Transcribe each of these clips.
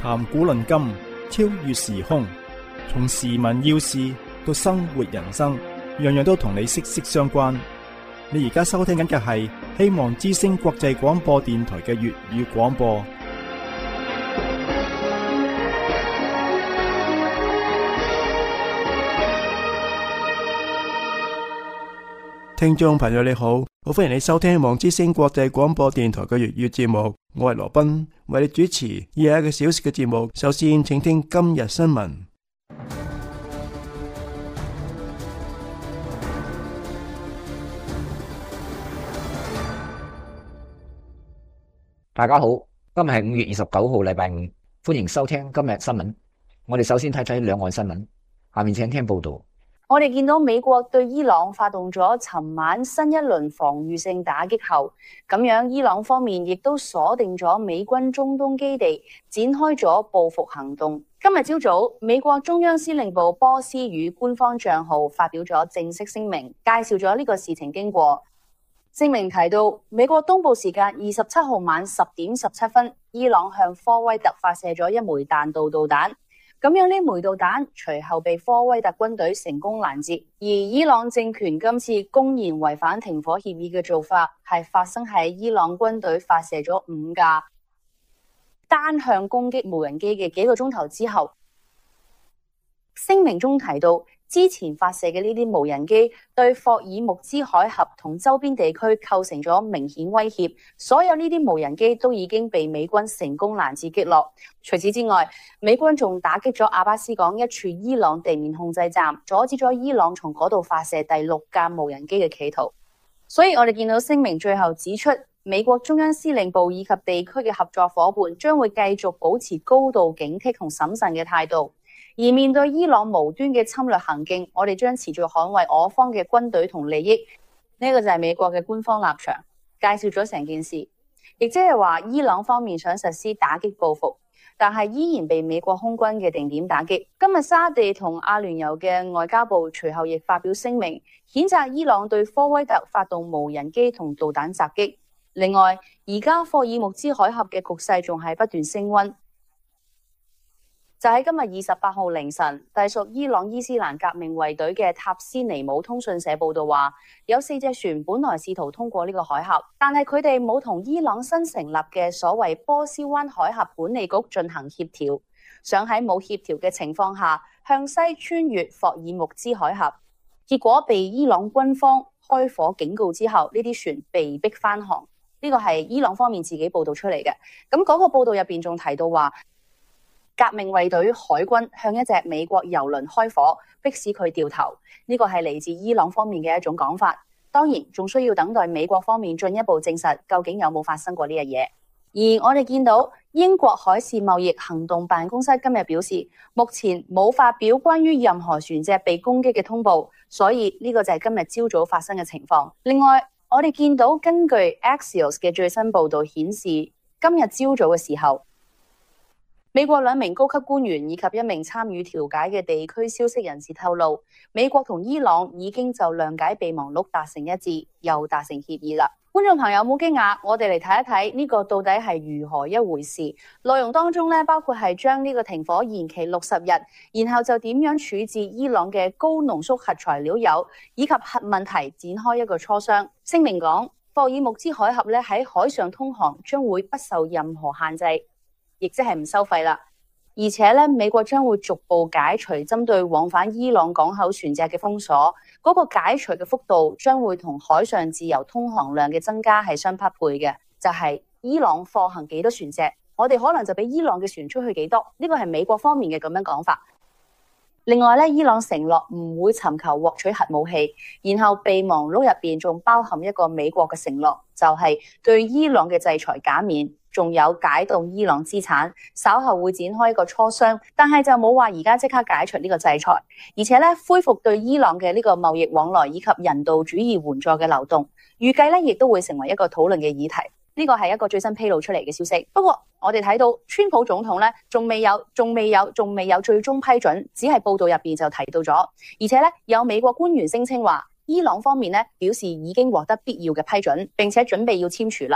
談古論今，超越時空，從時聞要事到生活人生，樣樣都同你息息相關。你而家收聽緊嘅係希望之聲國際廣播電台嘅粵語廣播。聽眾朋友你好，好歡迎你收聽希望之聲國際廣播電台嘅粵語節目，我係羅賓，為你主持以下一個小時嘅節目。首先請聽今日新聞。 大家好，今日係5月29號禮拜五，歡迎收聽今日新聞。我哋首先睇睇兩岸新聞，下面請聽報道。 我哋見到美國對伊朗發動咗尋晚新一輪防禦性打擊後，咁樣伊朗方面亦都鎖定咗美軍中東基地，展開咗報復行動。今日朝早，美國中央司令部波斯語官方賬號發表咗正式聲明，介紹咗呢個事情經過。聲明提到，美國東部時間27號晚10點17分，伊朗向科威特發射咗一枚彈道導彈。咁樣呢枚導彈隨後被科威特軍隊成功攔截，而伊朗政權今次公然違反停火協議嘅做法，係發生喺伊朗軍隊發射咗5架單向攻擊無人機嘅幾個鐘頭之後。聲明中提到，之前發射嘅呢啲無人機對霍爾木茲海峽同周邊地區構成咗明顯威脅，所有呢啲無人機都已經被美軍成功攔截擊落。除此之外，美軍仲打擊咗阿巴斯港一處伊朗地面控制站，阻止咗伊朗從嗰度發射第6架無人機嘅企圖。所以我哋見到聲明最後指出，美國中央司令部以及地區嘅合作夥伴將會繼續保持高度警惕同審慎嘅態度。而面對伊朗無端嘅侵略行徑，我哋將持續捍衛我方嘅軍隊同利益。呢個就係美國嘅官方立場，介紹咗成件事，亦即係話伊朗方面想實施打擊報復，但係依然被美國空軍嘅定點打擊。今日沙地同阿聯酋嘅外交部隨後亦發表聲明，譴責伊朗對科威特發動無人機同導彈襲擊。另外，而家霍爾木茲海峽嘅局勢仲係不斷升溫。就喺今日28號凌晨，隸屬伊朗伊斯蘭革命衛隊嘅塔斯尼姆通訊社報道話，有4隻船本來試圖通過呢個海峽，但係佢哋冇同伊朗新成立嘅所謂波斯灣海峽管理局進行協調，想喺冇協調嘅情況下向西穿越霍爾木茲海峽，結果被伊朗軍方開火警告之後，呢啲船被逼返航。呢個係伊朗方面自己報道出嚟嘅。咁嗰個報道入邊仲提到話，革命衛隊海軍向一隻美國郵輪開火，迫使佢掉頭。呢個係嚟自伊朗方面嘅一種講法，當然仲需要等待美國方面進一步證實究竟有冇發生過呢樣嘢。而我哋見到英國海事貿易行動辦公室今日表示，目前冇發表關於任何船隻被攻擊嘅通報，所以呢個就係今日朝早發生嘅情況。另外，我哋見到根據 Axios 嘅最新報道顯示，今日朝早嘅時候，美國2名高級官員以及1名參與調解嘅地區消息人士透露，美國同伊朗已經就諒解備忘錄達成一致，又達成協議啦。觀眾朋友冇驚訝，我哋嚟睇一睇呢個到底係如何一回事。內容當中包括係將呢個停火延期60日，然後就點樣處置伊朗嘅高濃縮核材料鈾，以及核問題展開一個磋商。聲明講，霍爾木茲海峽喺海上通航將會不受任何限制，亦即係唔收費啦，而且美國將會逐步解除針對往返伊朗港口船隻嘅封鎖，嗰個解除嘅幅度將會同海上自由通航量嘅增加係相匹配嘅，就係伊朗放行幾多船隻，我哋可能就俾伊朗嘅船出去幾多，呢個係美國方面嘅咁樣講法。另外伊朗承諾唔會尋求獲取核武器，然後備忘錄入邊仲包含一個美國嘅承諾，就係對伊朗嘅制裁減免，仲有解凍伊朗資產，稍後會展開一個磋商，但係就冇話而家即刻解除呢個制裁，而且恢復對伊朗嘅呢個貿易往來以及人道主義援助嘅流動，預計亦都會成為一個討論嘅議題。呢個係一個最新披露出嚟嘅消息。不過我哋睇到川普總統仲未有最終批准，只係報道入邊就提到咗，而且有美國官員聲稱話，伊朗方面表示已經獲得必要嘅批准，並且準備要簽署啦。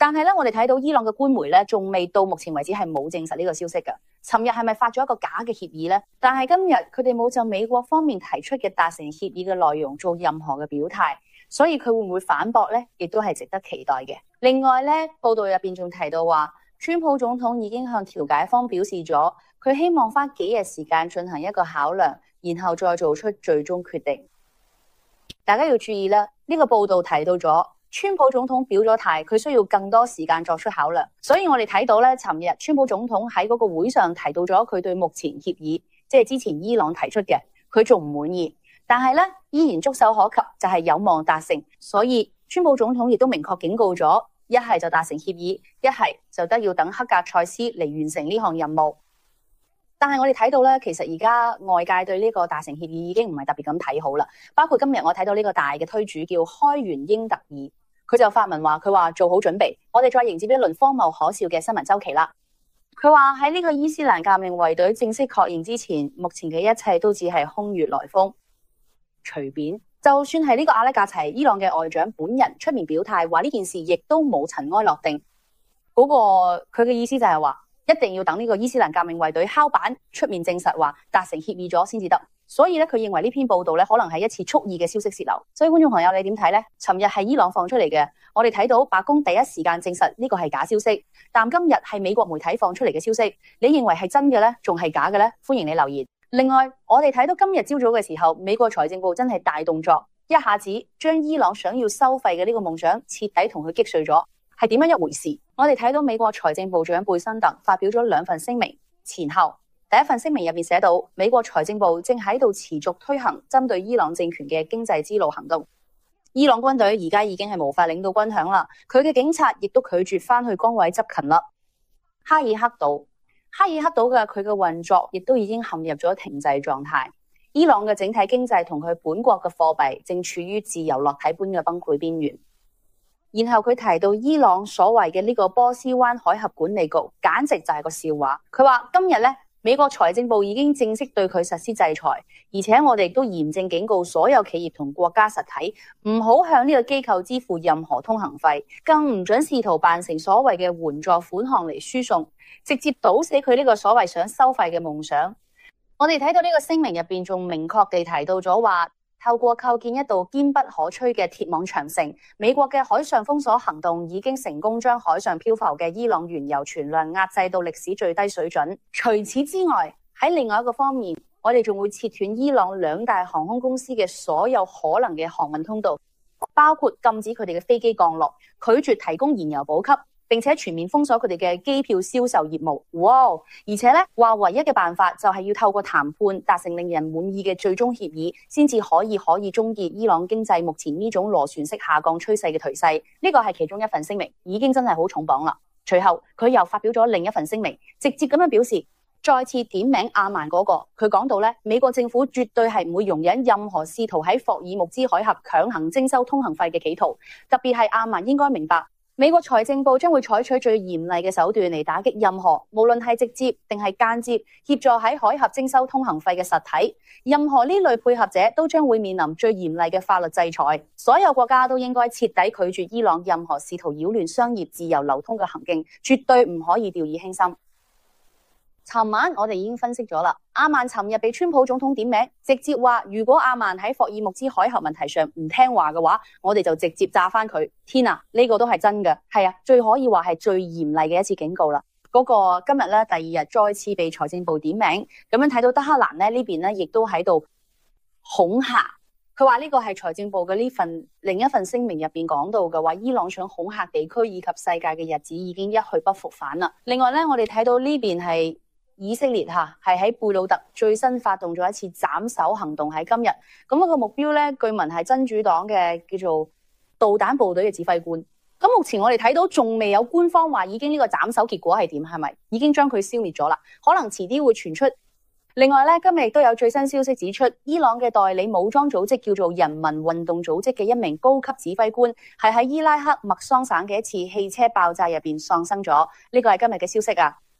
但係咧，我哋睇到伊朗嘅官媒咧，仲未到目前為止係冇證實呢個消息㗎。尋日係咪發咗一個假嘅協議呢？但係今日佢哋冇就美國方面提出嘅達成協議嘅內容做任何嘅表態，所以佢會唔會反駁呢？亦都係值得期待嘅。另外咧，報道入邊仲提到話，川普總統已經向調解方表示咗，佢希望花幾日時間進行一個考量，然後再做出最終決定。大家要注意啦，呢個報道提到咗川普總統表咗態，佢需要更多時間作出考量。所以我哋睇到咧，尋日川普總統喺嗰個會上提到咗佢對目前協議，即係之前伊朗提出嘅，佢仲唔滿意，但係咧依然觸手可及，就係有望達成。所以川普總統亦都明確警告咗，一係就達成協議，一係就得要等黑格塞斯嚟完成呢項任務。但係我哋睇到咧，其實而家外界對呢個達成協議已經唔係特別咁睇好啦。包括今日我睇到呢個大嘅推主叫開元英特爾，佢就發文話，佢話做好準備，我哋再迎接一輪荒謬可笑嘅新聞週期啦。佢話喺呢個伊斯蘭革命衛隊正式確認之前，目前嘅一切都只係空穴來風、隨便。就算係呢個阿拉格齊伊朗嘅外長本人出面表態話呢件事亦都冇塵埃落定，嗰個佢嘅意思就係話，一定要等呢個伊斯蘭革命衛隊敲板出面證實話達成協議咗先至得。所以咧，佢認為呢篇報道咧可能係一次蓄意嘅消息洩漏。所以觀眾朋友你點睇呢？尋日係伊朗放出嚟嘅，我哋睇到白宮第一時間證實呢個係假消息，但今日係美國媒體放出嚟嘅消息，你認為係真嘅呢？仲係假嘅呢？歡迎你留言。另外，我哋睇到今日朝早嘅時候，美國財政部真係大動作，一下子將伊朗想要收費嘅呢個夢想徹底同佢擊碎咗。係點樣一回事？我哋睇到美國財政部長貝辛特發表咗2份聲明，前後第一份聲明入面寫到，美國財政部正喺度持續推行針對伊朗政權嘅經濟之路行動。伊朗軍隊而家已經係無法領導軍饷啦，佢嘅警察亦都拒絕翻去崗位執勤啦。哈爾克島嘅佢嘅運作亦都已經陷入咗停滯狀態。伊朗嘅整體經濟同佢本國嘅貨幣正處於自由落體般嘅崩潰邊緣。然後佢提到伊朗所謂嘅呢個波斯灣海峽管理局，簡直就係個笑話。佢話今日咧，美國財政部已經正式對佢實施制裁，而且我哋亦都嚴正警告所有企業同國家實體，唔好向呢個機構支付任何通行費，更唔准試圖辦成所謂嘅援助款項嚟輸送，直接堵死佢呢個所謂想收費嘅夢想。我哋睇到呢個聲明入邊仲明確地提到咗話，透過構建一道堅不可摧嘅鐵網長城，美國嘅海上封鎖行動已經成功將海上漂浮嘅伊朗原油存量壓制到歷史最低水準。除此之外，喺另外一個方面，我哋仲會切斷伊朗2大航空公司嘅所有可能嘅航運通道，包括禁止佢哋嘅飛機降落，拒絕提供燃油補給，並且全面封鎖佢哋嘅機票銷售業務。哇！而且咧話唯一嘅辦法就係要透過談判達成令人滿意嘅最終協議，先至可以終結伊朗經濟目前呢種螺旋式下降趨勢嘅頹勢。呢個係其中一份聲明，已經真係好重磅啦。隨後佢又發表咗另一份聲明，直接咁樣表示，再次點名阿曼嗰個。佢講到咧，美國政府絕對係唔會容忍任何試圖喺霍爾木茲海峽強行徵收通行費嘅企圖，特別係阿曼應該明白，美國財政部將會採取最嚴厲嘅手段嚟打擊任何無論係直接定係間接協助喺海峽徵收通行費嘅實體，任何呢類配合者都將會面臨最嚴厲嘅法律制裁。所有國家都應該徹底拒絕伊朗任何試圖擾亂商業自由流通嘅行徑，絕對唔可以掉以輕心。尋晚我哋已經分析咗啦，阿曼尋日被川普總統點名，直接話如果阿曼喺霍爾木茲海峽問題上唔聽話嘅話，我哋就直接炸翻佢。天啊，呢個都係真嘅，係啊，最可以話係最嚴厲嘅一次警告啦。嗰個今日咧第2日再次被財政部點名，咁樣睇到德黑蘭咧呢邊咧亦都喺度恐嚇。佢話呢個係財政部嘅另一份聲明入邊講到嘅，話伊朗想恐嚇地區以及世界嘅日子已經一去不復返啦。另外咧，我哋睇到呢邊係以色列係喺貝魯特最新發動咗一次斬首行動喺今日，咁個目標咧據聞係真主黨嘅叫做導彈部隊嘅指揮官。咁目前我哋睇到仲未有官方話已經呢個斬首結果係點，係咪已經將佢消滅咗啦？可能遲啲會傳出。另外咧，今日亦都有最新消息指出，伊朗嘅代理武裝組織叫做人民運動組織嘅一名高級指揮官係喺伊拉克麥桑省嘅一次汽車爆炸入邊喪生咗。呢個係今日嘅消息啊。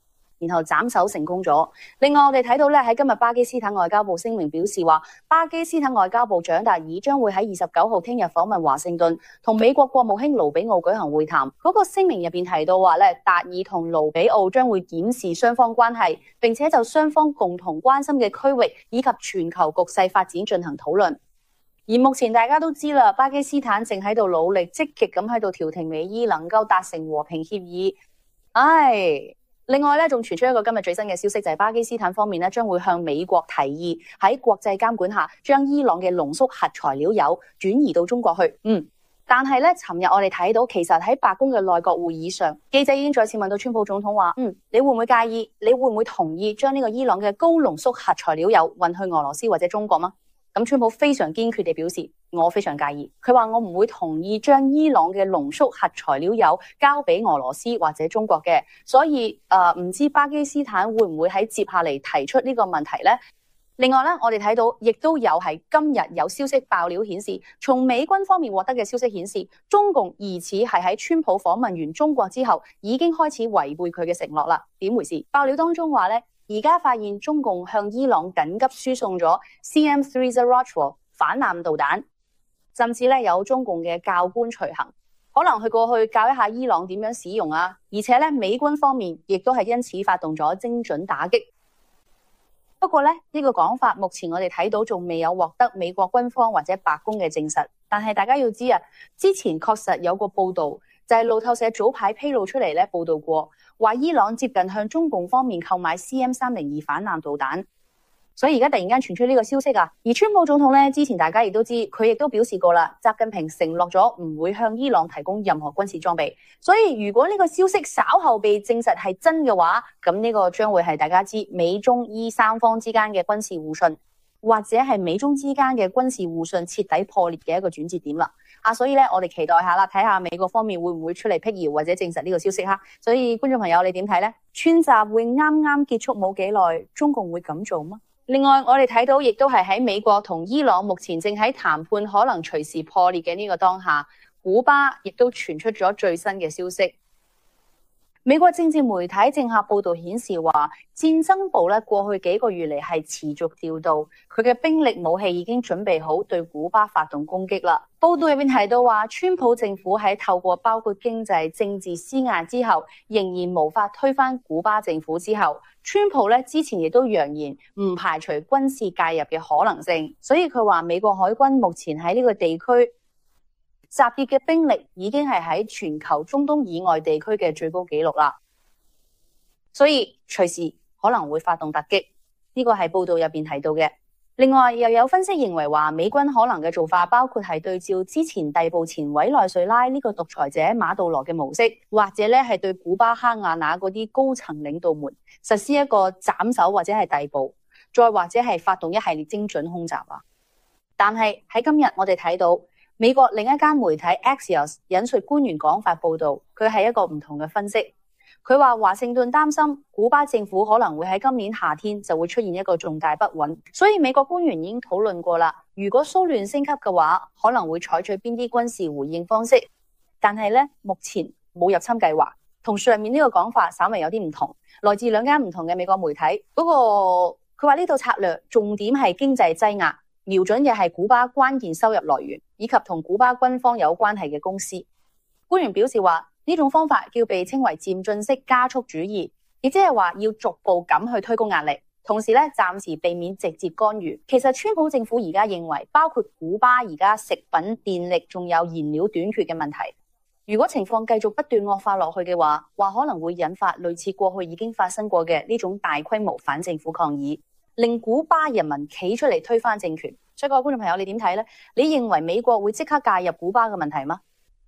然後斬首成功咗。另外我哋睇到咧喺今日巴基斯坦外交部聲明表示話，巴基斯坦外交部長達爾將會喺29號聽日訪問華盛頓，同美國國務卿盧比奧舉行會談。嗰個聲明入邊提到話咧，達爾同盧比奧將會檢視雙方關係，並且就雙方共同關心嘅區域以及全球局勢發展進行討論。而目前大家都知啦，巴基斯坦正喺度努力積極咁喺度調停美伊，能夠達成和平協議。另外咧，仲傳出一個今日最新嘅消息，就係巴基斯坦方面咧將會向美國提議喺國際監管下，將伊朗嘅濃縮核材料鈾轉移到中國去。但係咧，尋日我哋睇到，其實喺白宮嘅內閣會議上，記者已經再次問到川普總統話：你會唔會介意？你會唔會同意將呢個伊朗嘅高濃縮核材料鈾運去俄羅斯或者中國嗎？咁川普非常堅決地表示，我非常介意。佢話我唔會同意將伊朗嘅濃縮核材料鈾交俾俄羅斯或者中國嘅。所以唔知巴基斯坦會唔會喺接下嚟提出呢個問題呢？另外咧，我哋睇到亦都有係今日有消息爆料顯示，從美軍方面獲得嘅消息顯示，中共疑似係喺川普訪問完中國之後，已經開始違背佢嘅承諾啦。點回事？爆料當中話咧，而家發現中共向伊朗緊急輸送咗 CM3 Zarraj 反艦導彈，甚至咧有中共嘅教官隨行，可能去過去教一下伊朗點樣使用啊。而且咧，美軍方面亦都係因此發動咗精準打擊。不過咧，呢個講法目前我哋睇到仲未有獲得美國軍方或者白宮嘅證實。但係大家要知啊，之前確實有個報道，就係路透社早排披露出嚟咧，報道過話伊朗接近向中共方面購買 CM302 反艦導彈。所以而家突然間傳出呢個消息啊，而川普總統咧之前大家亦都知，佢亦都表示過啦，習近平承諾咗唔會向伊朗提供任何軍事裝備。所以如果呢個消息稍後被證實係真嘅話，咁呢個將會係大家知美中伊三方之間嘅軍事互信，或者係美中之間嘅軍事互信徹底破裂嘅一個轉折點啦。所以咧我哋期待下啦，睇下美國方面會唔會出嚟闢謠或者證實呢個消息哈。所以觀眾朋友你點睇呢？川習會啱啱結束冇幾耐，中共會咁做嗎？另外我哋睇到亦都係喺美國同伊朗目前正喺談判可能隨時破裂嘅呢個當下，古巴亦都傳出咗最新嘅消息。美國政治媒體政客報道顯示話，戰爭部咧過去幾個月嚟係持續調度，佢嘅兵力武器已經準備好對古巴發動攻擊啦。報道入邊提到話，川普政府喺透過包括經濟、政治施壓之後，仍然無法推翻古巴政府之後，川普咧之前亦都揚言唔排除軍事介入嘅可能性，所以佢話美國海軍目前喺呢個地區集結嘅兵力已經係喺全球中東以外地區嘅最高紀錄啦，所以隨時可能會發動突擊，呢個係報道入邊提到嘅。另外又有分析認為話，美軍可能嘅做法包括係對照之前逮捕前委內瑞拉呢個獨裁者馬杜羅嘅模式，或者咧係對古巴哈瓦那嗰啲高層領導們實施一個斬首或者係逮捕，再或者係發動一系列精準空襲啊。但係喺今日我哋睇到美國另一間媒體 Axios 引述官員講法報道，佢係一個唔同嘅分析。佢話華盛頓擔心古巴政府可能會喺今年夏天就會出現一個重大不穩，所以美國官員已經討論過啦。如果騷亂升級嘅話，可能會採取邊啲軍事回應方式。但係咧，目前冇入侵計劃，同上面呢個講法稍微有啲唔同。來自兩間唔同嘅美國媒體，佢話呢套策略重點係經濟擠壓，瞄準嘅係古巴關鍵收入來源以及同古巴軍方有關係嘅公司。官員表示話，呢種方法叫被稱為漸進式加速主義，亦即係話要逐步咁去推高壓力，同時咧暫時避免直接干預。其實川普政府而家認為，包括古巴而家食品、電力仲有燃料短缺嘅問題，如果情況繼續不斷惡化落去嘅話，可能會引發類似過去已經發生過嘅呢種大規模反政府抗議，令古巴人民企出嚟推翻政權。所以各位觀眾朋友，你點睇呢？你認為美國會即刻介入古巴嘅問題嗎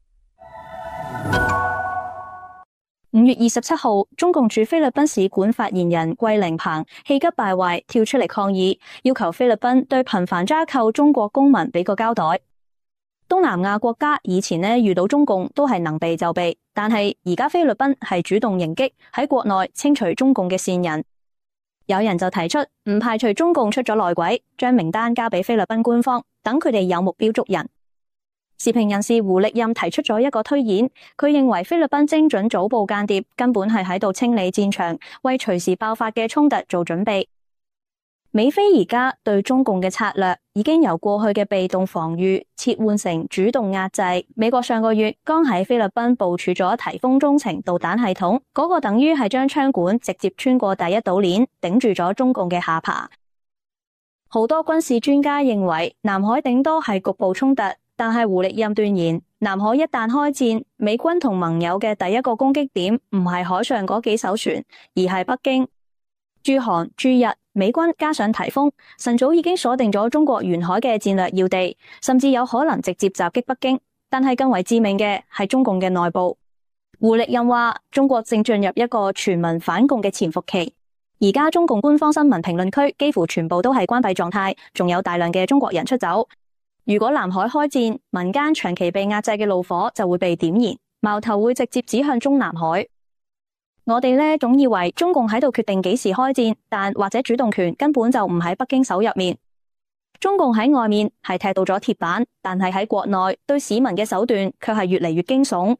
？5月27號，中共駐菲律賓使館發言人桂凌鵬氣急敗壞跳出嚟抗議，要求菲律賓對頻繁抓扣中國公民俾個交代。東南亞國家以前遇到中共都係能避就避，但係而家菲律賓係主動迎擊，喺國內清除中共嘅線人。有人就提出唔排除中共出咗內鬼，將名單交俾菲律賓官方，等佢哋有目標捉人。 時評人士胡力任提出咗一個推演，佢認為菲律賓精準早報間諜根本係喺度清理戰場，為隨時爆發嘅衝突做準備。美菲而家對中共嘅策略已經由過去嘅被動防禦切換成主動壓制。美國上個月剛喺菲律賓部署咗颱風中程導彈系統，嗰個等於係將槍管直接穿過第一島鏈，頂住咗中共嘅下巴。好多軍事專家認為南海頂多係局部衝突，但係胡力任斷言，南海一旦開戰，美軍同盟友嘅第一個攻擊點唔係海上嗰幾艘船，而係北京。駐韓、駐日美軍加上颱風，晨早已經鎖定咗中國沿海嘅戰略要地，甚至有可能直接襲擊北京。但係更為致命嘅係中共嘅內部。胡力任話，中國正進入一個全民反共嘅潛伏期。而家中共官方新聞評論區幾乎全部都係關閉狀態，仲有大量嘅中國人出走。如果南海開戰，民間長期被壓制嘅怒火就會被點燃，矛頭會直接指向中南海。我哋呢總以為中共喺度決定幾時開戰，但或者主動權根本就唔喺北京手入面。中共喺外面係踢到咗鐵板，但係喺國內對市民嘅手段卻係越嚟越驚悚。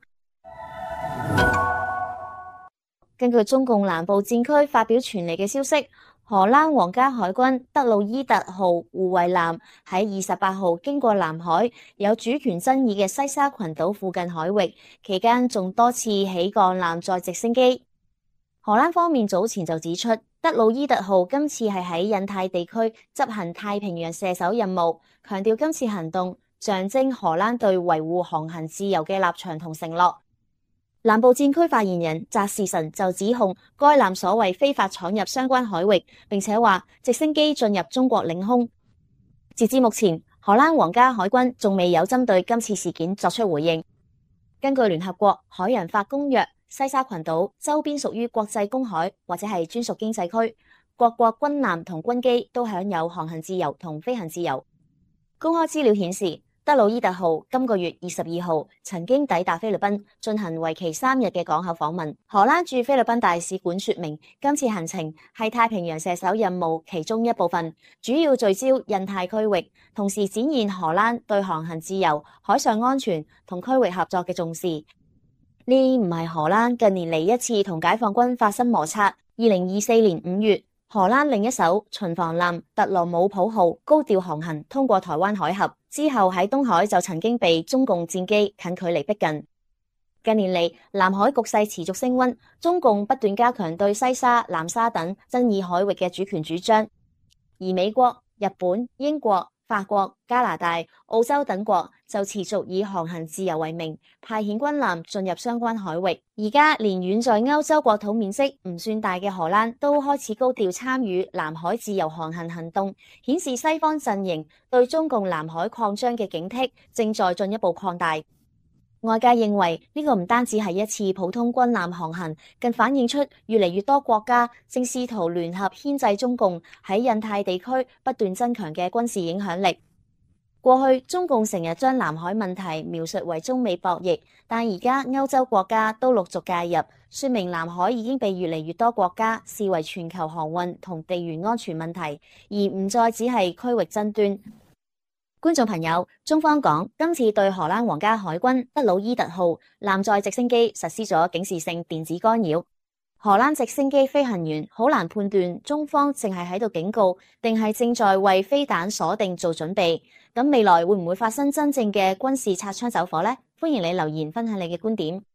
根據中共南部戰區發表傳嚟嘅消息，荷蘭皇家海軍德魯伊特號護衛艦喺28號經過南海有主權爭議嘅西沙群島附近海域，期間仲多次起降艦載直升機。荷蘭方面早前就指出，德魯伊特號今次係喺印太地區執行太平洋射手任務，強調今次行動象徵荷蘭對維護航行自由嘅立場同承諾。南部戰區發言人澤士臣就指控該艦所謂非法闖入相關海域，並且話直升機進入中國領空。截至目前，荷蘭皇家海軍仲未有針對今次事件作出回應。根據聯合國海洋法公約，西沙群島周邊屬於國際公海或者係專屬經濟區，各國軍艦同軍機都享有航行自由同飛行自由。公開資料顯示，德魯伊特號今個月22號曾經抵達菲律賓，進行為期3日嘅港口訪問。荷蘭駐菲律賓大使館說明，今次行程係太平洋射手任務其中一部分，主要聚焦印太區域，同時展現荷蘭對航行自由、海上安全同區域合作嘅重視。呢唔係荷蘭近年嚟一次同解放軍發生摩擦。2024年5月，荷蘭另一艘巡防艦特羅姆普號高調航行通過台灣海峽，之後喺東海就曾經被中共戰機近距離逼近。近年嚟，南海局勢持續升溫，中共不斷加強對西沙、南沙等爭議海域嘅主權主張，而美國、日本、英國、法國、加拿大、澳洲等國就持續以航行自由為名，派遣軍艦進入相關海域。而家連遠在歐洲國土面積唔算大嘅荷蘭都開始高調參與南海自由航行行動，顯示西方陣營對中共南海擴張嘅警惕正在進一步擴大。外界認為呢個唔單止係一次普通軍艦航行，更反映出越嚟越多國家正試圖聯合牽制中共喺印太地區不斷增強嘅軍事影響力。過去中共成日將南海問題描述為中美博弈，但而家歐洲國家都陸續介入，說明南海已經被越嚟越多國家視為全球航運同地緣安全問題，而唔再只係區域爭端。觀眾朋友，中方講今次對荷蘭皇家海軍德魯伊特號艦載直升機實施咗警示性電子干擾，荷蘭直升機飛行員好難判斷中方淨係喺度警告，定係正在為飛彈鎖定做準備。咁未來會唔會發生真正嘅軍事擦槍走火呢？歡迎你留言分享你嘅觀點。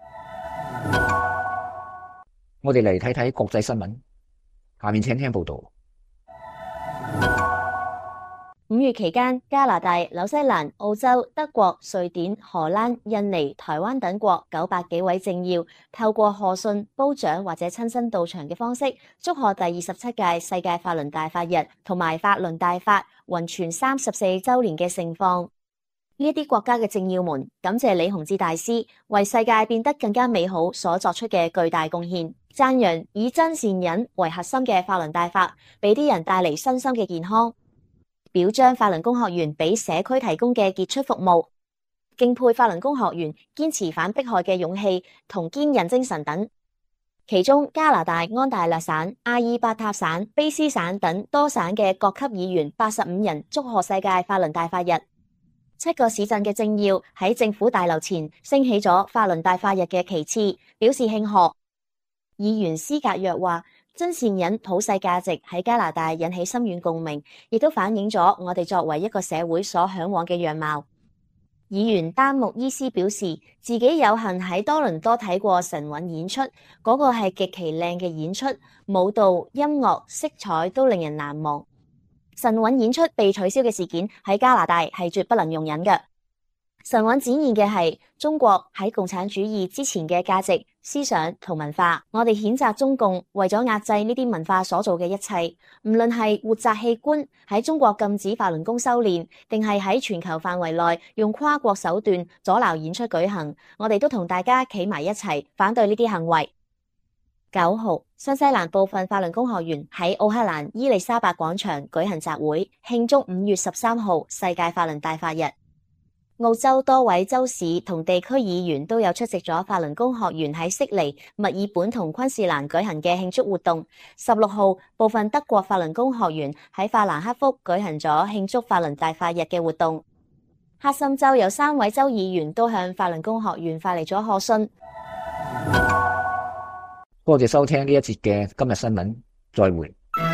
我哋嚟睇睇國際新聞，下面請聽報道。 5月期間，加拿大、紐西蘭、澳洲、德國、瑞典、荷蘭、印尼、台灣等國900幾位政要透過賀信、褒獎或者親身到場嘅方式，祝賀第27屆世界法輪大法日同埋法輪大法弘傳34週年嘅盛況。呢一啲國家嘅政要們感謝李洪志大師為世界變得更加美好所作出嘅巨大貢獻，讚揚以真善忍為核心嘅法輪大法俾啲人帶嚟身心嘅健康，表彰法輪功學員俾社區提供嘅傑出服務，敬佩法輪功學員堅持反迫害嘅勇氣同堅韌精神等。其中，加拿大安大略省、阿爾伯塔省、卑斯省等多省嘅各級議員85人祝賀世界法輪大法日。 7個市鎮嘅政要喺政府大樓前升起咗法輪大法日嘅旗幟，表示慶賀。議員斯格約話：真善忍普世價值喺加拿大引起深遠共鳴，亦都反映咗我哋作為一個社會所嚮往嘅樣貌。議員丹木伊斯表示，自己有幸喺多倫多睇過神韻演出，嗰個係極其靚嘅演出，舞蹈、音樂、色彩都令人難忘。神韻演出被取消嘅事件喺加拿大係絕不能容忍嘅。神韻展現嘅係中國喺共產主義之前嘅價值、思想同文化。我哋譴責中共為咗壓制呢啲文化所做嘅一切，唔論係活摘器官、喺中國禁止法輪功修煉，定係喺全球範圍內用跨國手段阻撓演出舉行，我哋都同大家企埋一齊反對呢啲行為。9號，新西蘭部分法輪功學員喺奧克蘭伊麗莎白廣場舉行集會，慶祝5月13號世界法輪大法日。澳洲多位州市同地區議員都有出席咗法輪功學員喺悉尼、墨爾本同昆士蘭舉行嘅慶祝活動。16號，部分德國法輪功學員喺法蘭克福舉行咗慶祝法輪大法日嘅活動。黑森州有3位州議員都向法輪功學員發嚟咗賀信。 多謝收聽呢一節嘅今日新聞，再會。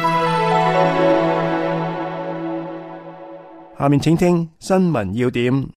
下面請聽新聞要點。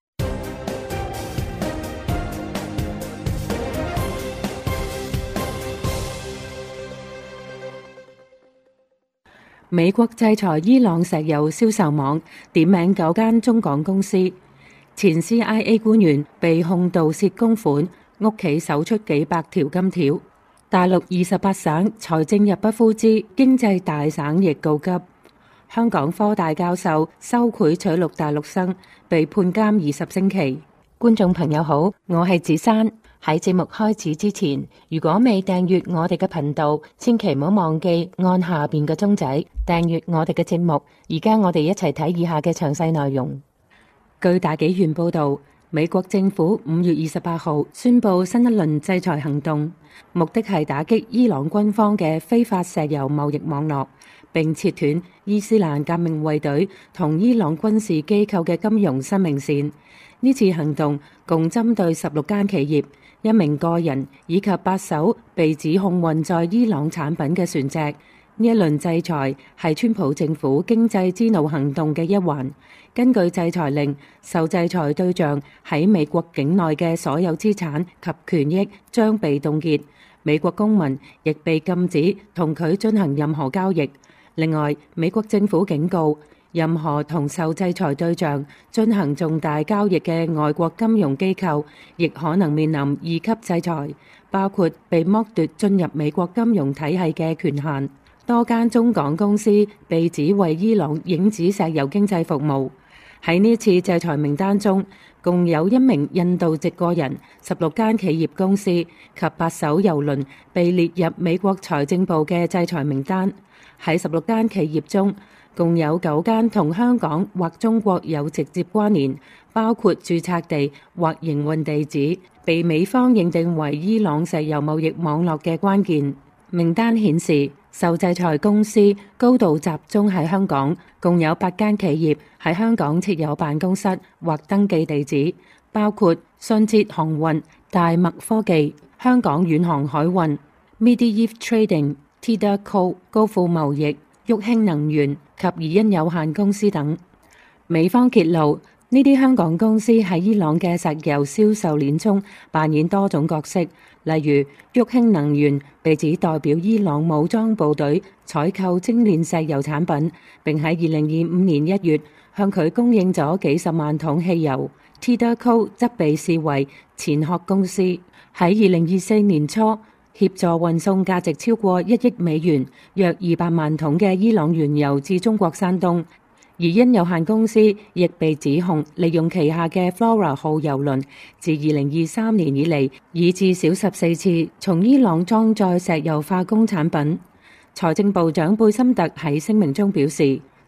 美國制裁伊朗石油銷售網，點名9間中港公司。前 CIA 官員被控盜竊公款，屋企搜出幾百條金條。大陸28省財政入不敷支，經濟大省亦告急。香港科大教授收賄取錄大陸生，被判監20星期。觀眾朋友好，我係子珊。喺節目開始之前，如果未訂閱我哋嘅頻道，千祈唔好忘記按下邊嘅鐘仔訂閱我哋嘅節目。而家我哋一齊睇以下嘅詳細內容。據大紀元報道，美國政府5月28號宣布新一輪制裁行動，目的係打擊伊朗軍方嘅非法石油貿易網絡，並切斷伊斯蘭革命衛隊同伊朗軍事機構嘅金融生命線。呢次行動共針對16間企業、1名個人以及8艘被指控運載伊朗產品嘅船隻。呢一輪制裁係川普政府經濟之怒行動嘅一環。根據制裁令，受制裁對象喺美國境內嘅所有資產及權益將被凍結，美國公民亦被禁止同佢進行任何交易。另外，美國政府警告，任何同受制裁對象進行重大交易嘅外國金融機構，亦可能面臨2級制裁，包括被剝奪進入美國金融體系嘅權限。多間中港公司被指為伊朗影子石油經濟服務。喺呢次制裁名單中，共有1名印度籍個人、16間企業公司及8艘郵輪被列入美國財政部嘅制裁名單。喺16間企業中，共有9間同香港或中國有直接關聯，包括註冊地或營運地址，被美方認定為伊朗石油貿易網絡嘅關鍵。名單顯示，受制裁公司高度集中喺香港，共有8間企業喺香港設有辦公室或登記地址，包括信捷航運、大麥科技、香港遠航海運、Mediev Trading、Tida Co、高富貿易、旭興能源及怡欣有限公司等。美方揭露，呢啲香港公司喺伊朗嘅石油銷售鏈中扮演多種角色，例如旭興能源被指代表伊朗武裝部隊採購精煉石油產品，並喺2025年1月向佢供應咗幾十萬桶汽油。Tida Co 則被視為前殼公司，喺2024年初協助運送價值超過1億美元、約200萬桶嘅伊朗原油至中國山東。怡欣有限公司亦被指控利用旗下嘅 Flora 號郵輪，自2023年以嚟，以至少14次從伊朗裝載石油化工產品。財政部長貝森特喺聲明中表示，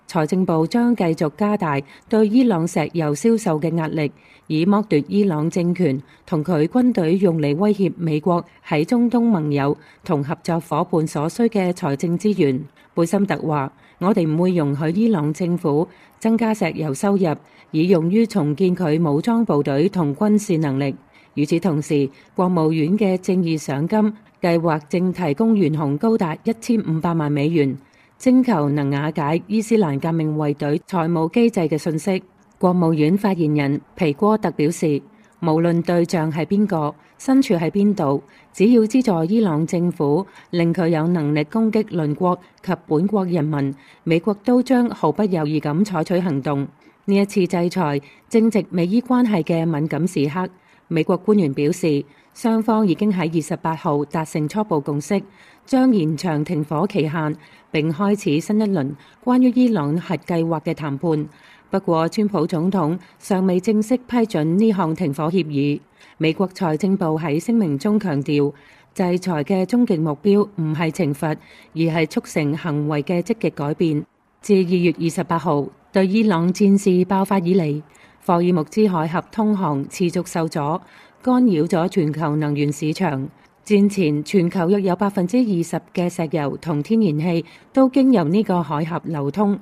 財政部將繼續加大對伊朗石油銷售嘅壓力，以剝奪伊朗政權同佢軍隊用嚟威脅美國喺中東盟友同合作夥伴所需嘅財政資源。貝森特話：我哋唔會容許伊朗政府增加石油收入，以用於重建佢武裝部隊同軍事能力。與此同時，國務院嘅正義賞金計劃正提供懸紅高達1500萬美元，徵求能瓦解伊斯蘭革命衛隊財務機制嘅信息。國務院發言人皮戈特表示，無論對象係邊個，身處喺邊度，只要資助伊朗政府，令佢有能力攻擊鄰國及本國人民，美國都將毫不猶豫咁採取行動。呢一次制裁正值美伊關係嘅敏感時刻。美國官員表示，雙方已經喺28號達成初步共識，將延長停火期限，並開始新一輪關於伊朗核計劃嘅談判。不過，川普總統尚未正式批准呢項停火協議。美國財政部喺聲明中強調，制裁嘅終極目標唔係懲罰，而係促成行為嘅積極改變。自2月28號對伊朗戰事爆發以嚟，霍爾木茲海峽通航持續受阻，干擾咗全球能源市場。戰前，全球約有20%嘅石油同天然氣都經由呢個海峽流通。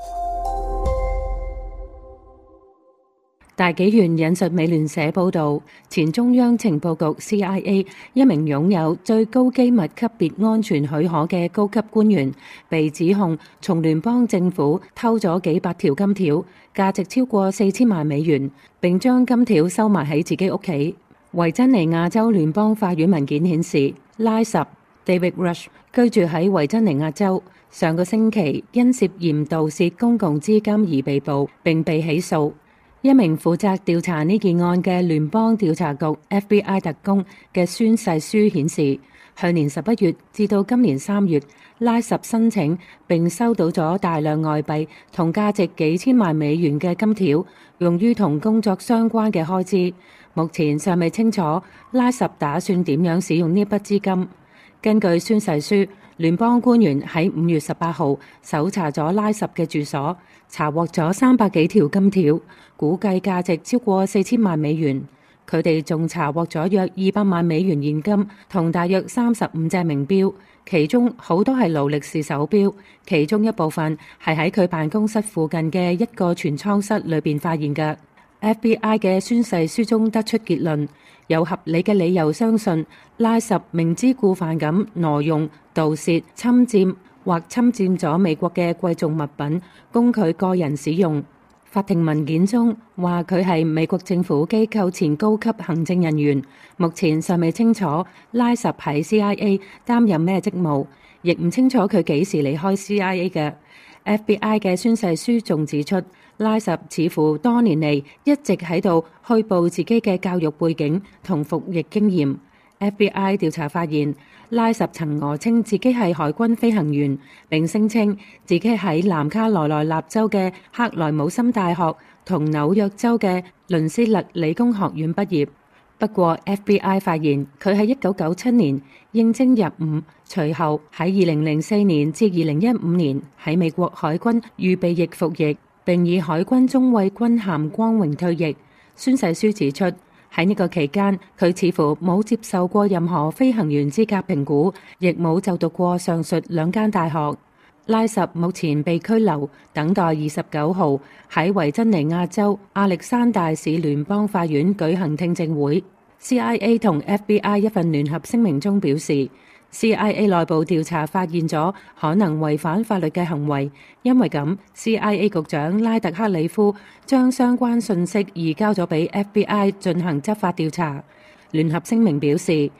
大紀元引述美聯社報導，前中央情報局 CIA 一名擁有最高機密級別安全許可嘅高級官員，被指控從聯邦政府偷咗幾百條金條，價值超過4000萬美元，並將金條收埋喺自己屋企。維珍尼亞州聯邦法院文件顯示，拉什 David Rush 居住喺維珍尼亞州，上個星期因涉嫌盜竊公共資金而被捕並被起訴。一名負責調查呢件案嘅聯邦調查局 FBI 特工嘅宣誓書顯示，去年11月至到今年3月，拉什申請並收到咗大量外幣同價值幾千萬美元嘅金條，用於同工作相關嘅開支。目前尚未清楚拉什打算點樣使用呢筆資金。根據宣誓書，聯邦官員喺5月18號搜查咗拉什嘅住所，查獲咗300幾條金條，估計價值超過4000萬美元。佢哋仲查獲咗約200萬美元現金同大約35隻名錶，其中好多係勞力士手錶，其中一部分係喺佢辦公室附近嘅一個存倉室裏邊發現嘅。FBI 嘅宣誓書中得出結論，有合理嘅理由相信拉什明知故犯咁挪用、盜竊、侵佔或侵佔咗美國嘅貴重物品，供佢個人使用。法庭文件中話佢係美國政府機構前高級行政人員，目前尚未清楚拉什喺 CIA 擔任咩職務，亦唔清楚佢幾時離開 CIA 嘅。FBI 嘅宣誓書仲指出，拉什似乎多年嚟一直喺度虛報自己嘅教育背景同服役經驗。FBI 調查發現，拉什曾訛稱自己係海軍飛行員，並聲稱自己喺南卡羅來納州嘅克萊姆森大學同紐約州嘅倫斯勒理工學院畢業。不過 FBI 發現佢喺1997年應徵入伍，隨後喺2004年至2015年喺美國海軍預備役服役，並以海軍中尉軍銜光榮退役。宣誓書指出，喺呢個期間，佢似乎冇接受過任何飛行員資格評估，亦冇就讀過上述2間大學。拉什目前被拘留，等待29號喺維珍尼亞州亞歷山大市聯邦法院舉行聽證會。CIA 同 FBI 一份聯合聲明中表示，CIA 內部調查發現咗可能違反法律嘅行為，因為咁 CIA 局長拉特克里夫將相關信息移交咗俾 FBI 進行執法調查。聯合聲明表示，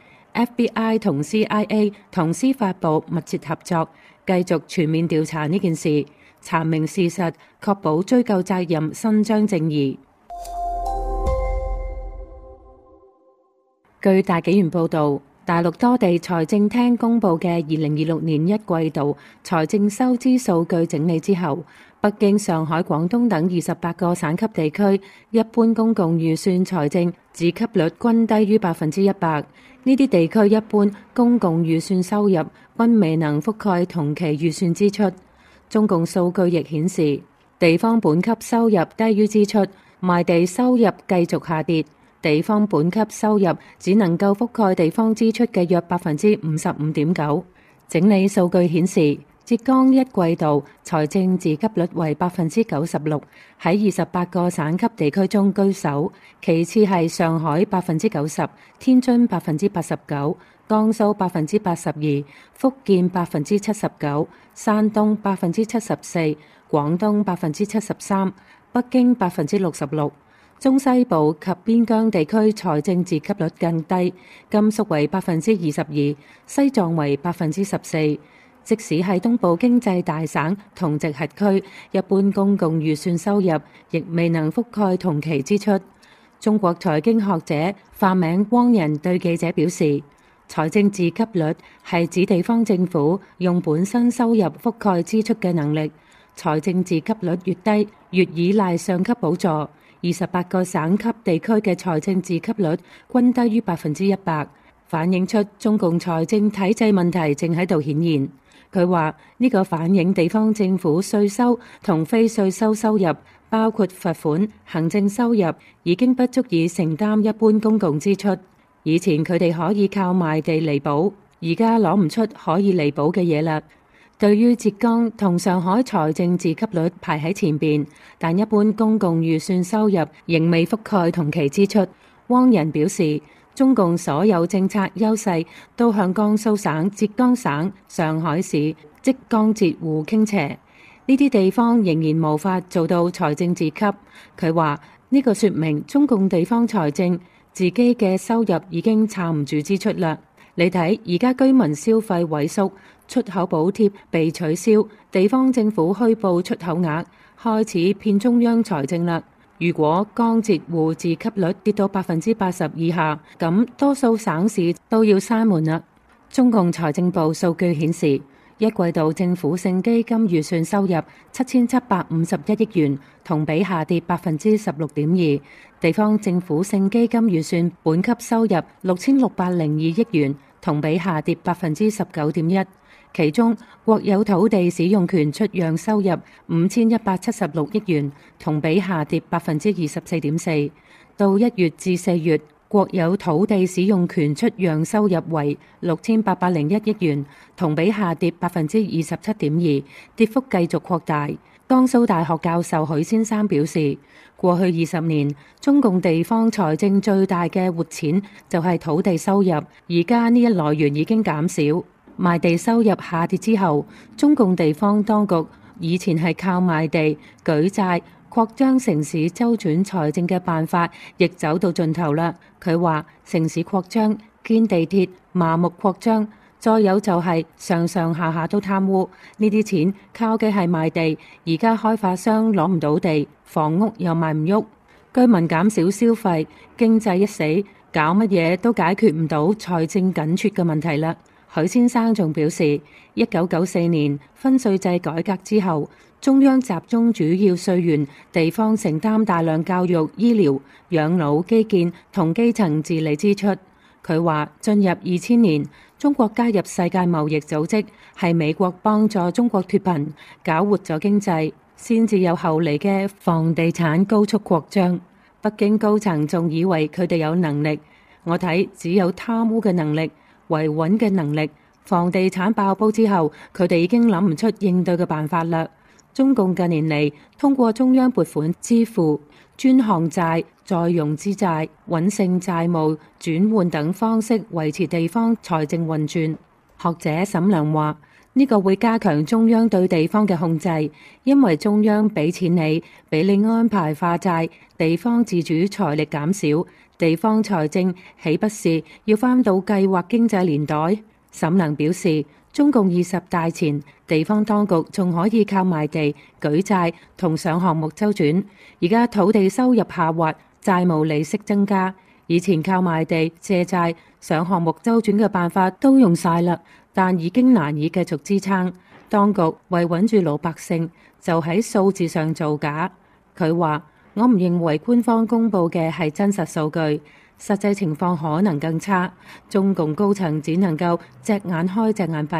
FBI 同 CIA 同司法部密切合作，繼續全面調查呢件事，查明事實，確保追究責任，伸張正義。據大紀元報導，大陸多地財政廳公佈嘅2026年一季度財政收支數據整理之後，北京、上海、廣東等28個省級地區一般公共預算財政自給率均低於100%。呢啲地區一般公共預算收入均未能覆蓋同期預算支出。 中共數據亦顯示，地方本級收入低於支出，賣地收入繼續下跌，地方本級收入只能夠覆蓋地方支出嘅約55.9%。整理數據顯示，浙江一季度財政自給率為96%，喺28個省級地區中居首，其次係上海90%、天津89%、江蘇82%、福建79%、山東74%、廣東73%、北京66%。中西部及邊疆地區財政自給率更低，甘肅為22%，西藏為14%。即使係東部經濟大省同直轄區，一般公共預算收入亦未能覆蓋同期支出。中國財經學者化名汪仁對記者表示，財政自給率係指地方政府用本身收入覆蓋支出嘅能力。財政自給率越低，越依賴上級補助。28個省級地區嘅財政自給率均低於100%，反映出中共財政體制問題正喺度顯現。佢話呢個反映地方政府稅收同非稅收收入，包括罰款、行政收入，已經不足以承擔一般公共支出。以前佢哋可以靠賣地彌補，而家攞唔出可以彌補嘅嘢啦。對於浙江同上海財政自給率排喺前邊，但一般公共預算收入仍未覆蓋同期支出。汪仁表示，中共所有政策優勢都向江蘇省、浙江省、上海市即江浙沪傾斜，呢啲地方仍然無法做到財政自給。佢話呢個說明中共地方財政自己嘅收入已經撐唔住支出啦。你睇而家居民消費萎縮，出口補貼被取消，地方政府虛報出口額，開始騙中央財政啦。如果江浙滬自給率跌到80%以下，咁多數省市都要閂門啦。中共財政部數據顯示，一季度政府性基金預算收入7751億元，同比下跌16.2%。地方政府性基金預算本級收入6602億元，同比下跌19.1%。其中國有土地使用權出讓收入5176億元，同比下跌24.4%。到1月至4月，國有土地使用權出讓收入為6801億元，同比下跌27.2%，跌幅繼續擴大。江蘇大學教授許先生表示，過去20年，中共地方財政最大嘅活錢就係土地收入，而家呢一來源已經減少。賣地收入下跌之後，中共地方當局以前係靠賣地、舉債、擴張城市周轉財政嘅辦法，亦走到盡頭啦。佢話城市擴張、建地鐵、麻木擴張，再有就係上上下下都貪污，呢啲錢靠嘅係賣地，而家開發商攞唔到地，房屋又賣唔喐，居民減少消費，經濟一死，搞乜嘢都解決唔到財政緊缺嘅問題啦。許先生仲表示，1994年分稅制改革之後，中央集中主要稅源，地方承擔大量教育、醫療、養老、基建同基層治理支出。佢話進入2000年，中國加入世界貿易組織，係美國幫助中國脫貧，搞活咗經濟，先至有後嚟嘅房地產高速擴張。北京高層仲以為佢哋有能力，我睇只有貪污嘅能力、維穩嘅能力。房地產爆煲之後，佢哋已經諗唔出應對嘅辦法啦。中共近年嚟通過中央撥款支付、專項債、再融資債、穩性債務轉換等方式維持地方財政運轉。學者沈良話：呢個會加強中央對地方嘅控制，因為中央俾錢你，俾你安排化債，地方自主財力減少，地方財政豈不是要返到計劃經濟年代？沈良表示，中共20大前，地方當局仲可以靠賣地、舉債同上項目周轉，而家土地收入下滑，債務利息增加，以前靠賣地、借債、上項目周轉嘅辦法都用晒啦，但已經難以繼續支撐。當局為穩住老百姓，就喺數字上造假。佢話：我唔認為官方公佈嘅係真實數據。實際情況可能更差，中共高層只能夠隻眼開隻眼閉。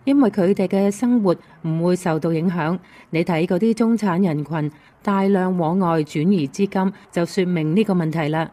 因為佢哋嘅生活唔會受到影響。你睇嗰啲中產人群大量往外轉移資金，就說明呢個問題啦。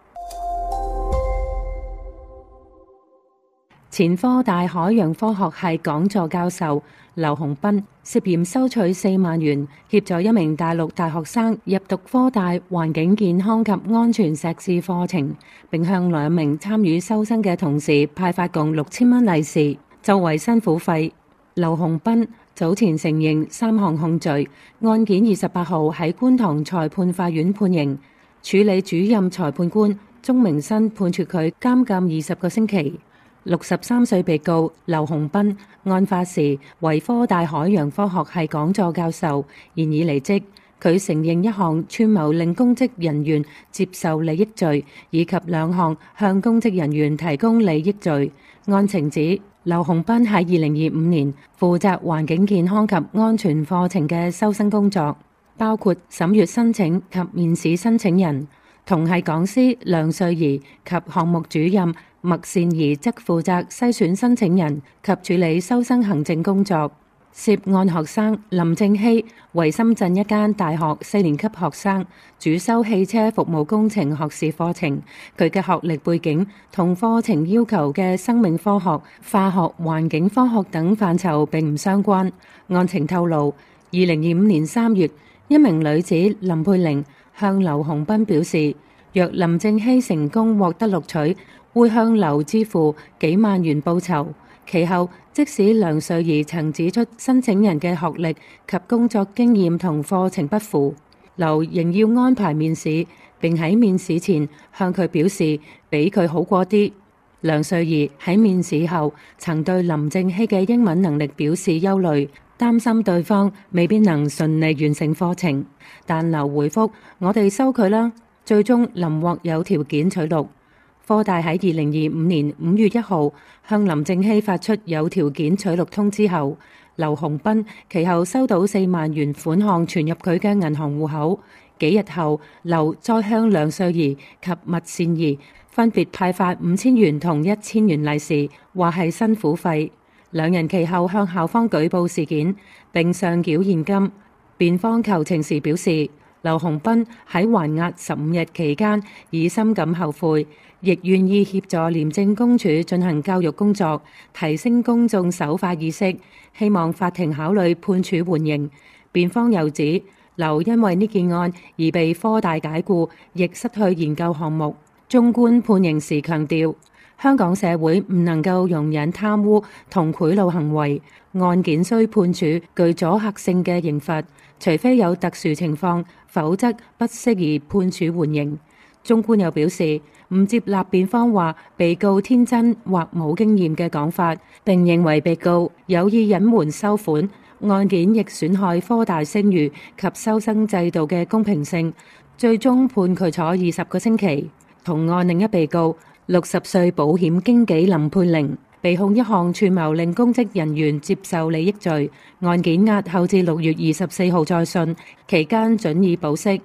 前科大海洋科學系講座教授劉洪斌涉嫌收取4萬元，協助一名大陸大學生入讀科大環境健康及安全碩士課程，並向2名參與收生嘅同事派發共6000蚊利是，作為辛苦費。劉洪斌早前承認3項控罪，案件28號喺觀塘裁判法院判刑，處理主任裁判官鍾明新判處佢監禁20個星期。63歲被告劉洪斌案發時為科大海洋科學系講座教授，現已離職。佢承認1項串謀令公職人員接受利益罪，以及2項向公職人員提供利益罪。案情指，劉洪斌喺2025年負責環境健康及安全課程嘅收生工作，包括審閱申請及面試申請人。同系講師梁瑞儀及項目主任麥善儀則負責篩選申請人及處理收生行政工作。涉案學生林正熙為深圳一間大學4年級學生，主修汽車服務工程學士課程。佢嘅學歷背景同課程要求嘅生命科學、化學、環境科學等範疇並唔相關。案情透露，2025年3月，一名女子林佩玲向劉洪斌表示，若林正熙成功獲得錄取，會向劉支付幾萬元報酬。其後，即使梁瑞儀曾指出申請人嘅學歷及工作經驗同課程不符，劉仍要安排面試，並喺面試前向佢表示比佢好過啲。梁瑞儀喺面試後曾對林正熙嘅英文能力表示憂慮，擔心對方未必能順利完成課程，但劉回覆：我哋收佢啦。最終林獲有條件取錄。科大喺2025年5月1號向林正熙發出有條件取錄通知後，劉洪斌其後收到4萬元款項存入佢嘅銀行戶口。幾日後，劉再向梁瑞儀及麥善儀分別派發5000元同1000元利是，話係辛苦費。兩人其後向校方舉報事件，並上繳現金。辯方求情時表示，劉洪斌喺還押15日期間已深感後悔，亦願意協助廉政公署進行教育工作，提升公眾守法意識，希望法庭考慮判處緩刑。辯方又指，劉因為呢件案而被科大解僱，亦失去研究項目。綜觀判刑時強調，香港社會唔能夠容忍貪污同賄賂行為，案件需判處具阻嚇性嘅刑罰，除非有特殊情況，否則不適宜判處緩刑。中官又表示唔接納辯方話被告天真或冇經驗嘅講法，並認為被告有意隱瞞收款，案件亦損害科大聲譽及收生制度嘅公平性，最終判佢坐20個星期。同案另一被告60歲保險經紀林佩玲被控1項串謀令公職人員接受利益罪，案件押後至6月24號再訊，期間准以保釋。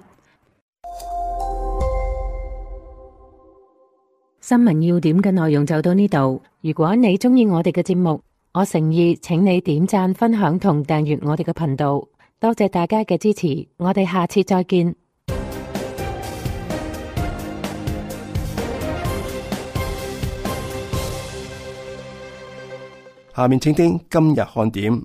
新聞要點嘅內容就到呢度。如果你鍾意我哋嘅節目，我誠意請你點讚、分享同訂閱我哋嘅頻道。多謝大家嘅支持，我哋下次再見。 下面請聽今日看點。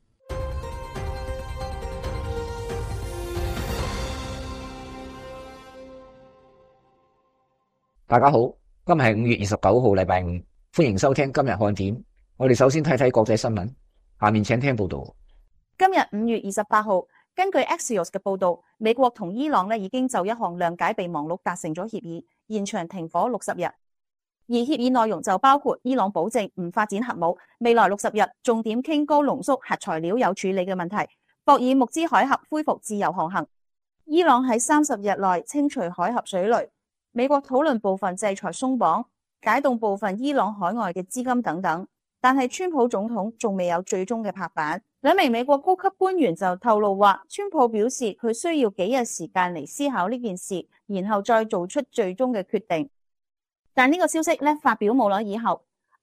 大家好，今日係5月29號，禮拜五，歡迎收聽今日看點。我哋首先睇睇國際新聞，下面請聽報道。 今日5月28號，根據 Axios 嘅報道，美國同伊朗已經就一項諒解備忘錄達成咗協議，延長停火60日。而協議內容就包括伊朗保證唔發展核武，未來60日重點傾高濃縮核材料有處理嘅問題，霍爾木茲海峽恢復自由航行。伊朗喺30日內清除海峽水雷。美國討論部分制裁鬆綁，解凍部分伊朗海外嘅資金等等，但係川普總統仲未有最終嘅拍板。兩名美國高級官員就透露話，川普表示佢需要幾日時間嚟思考呢件事，然後再做出最終嘅決定。但呢個消息發表冇耐以後，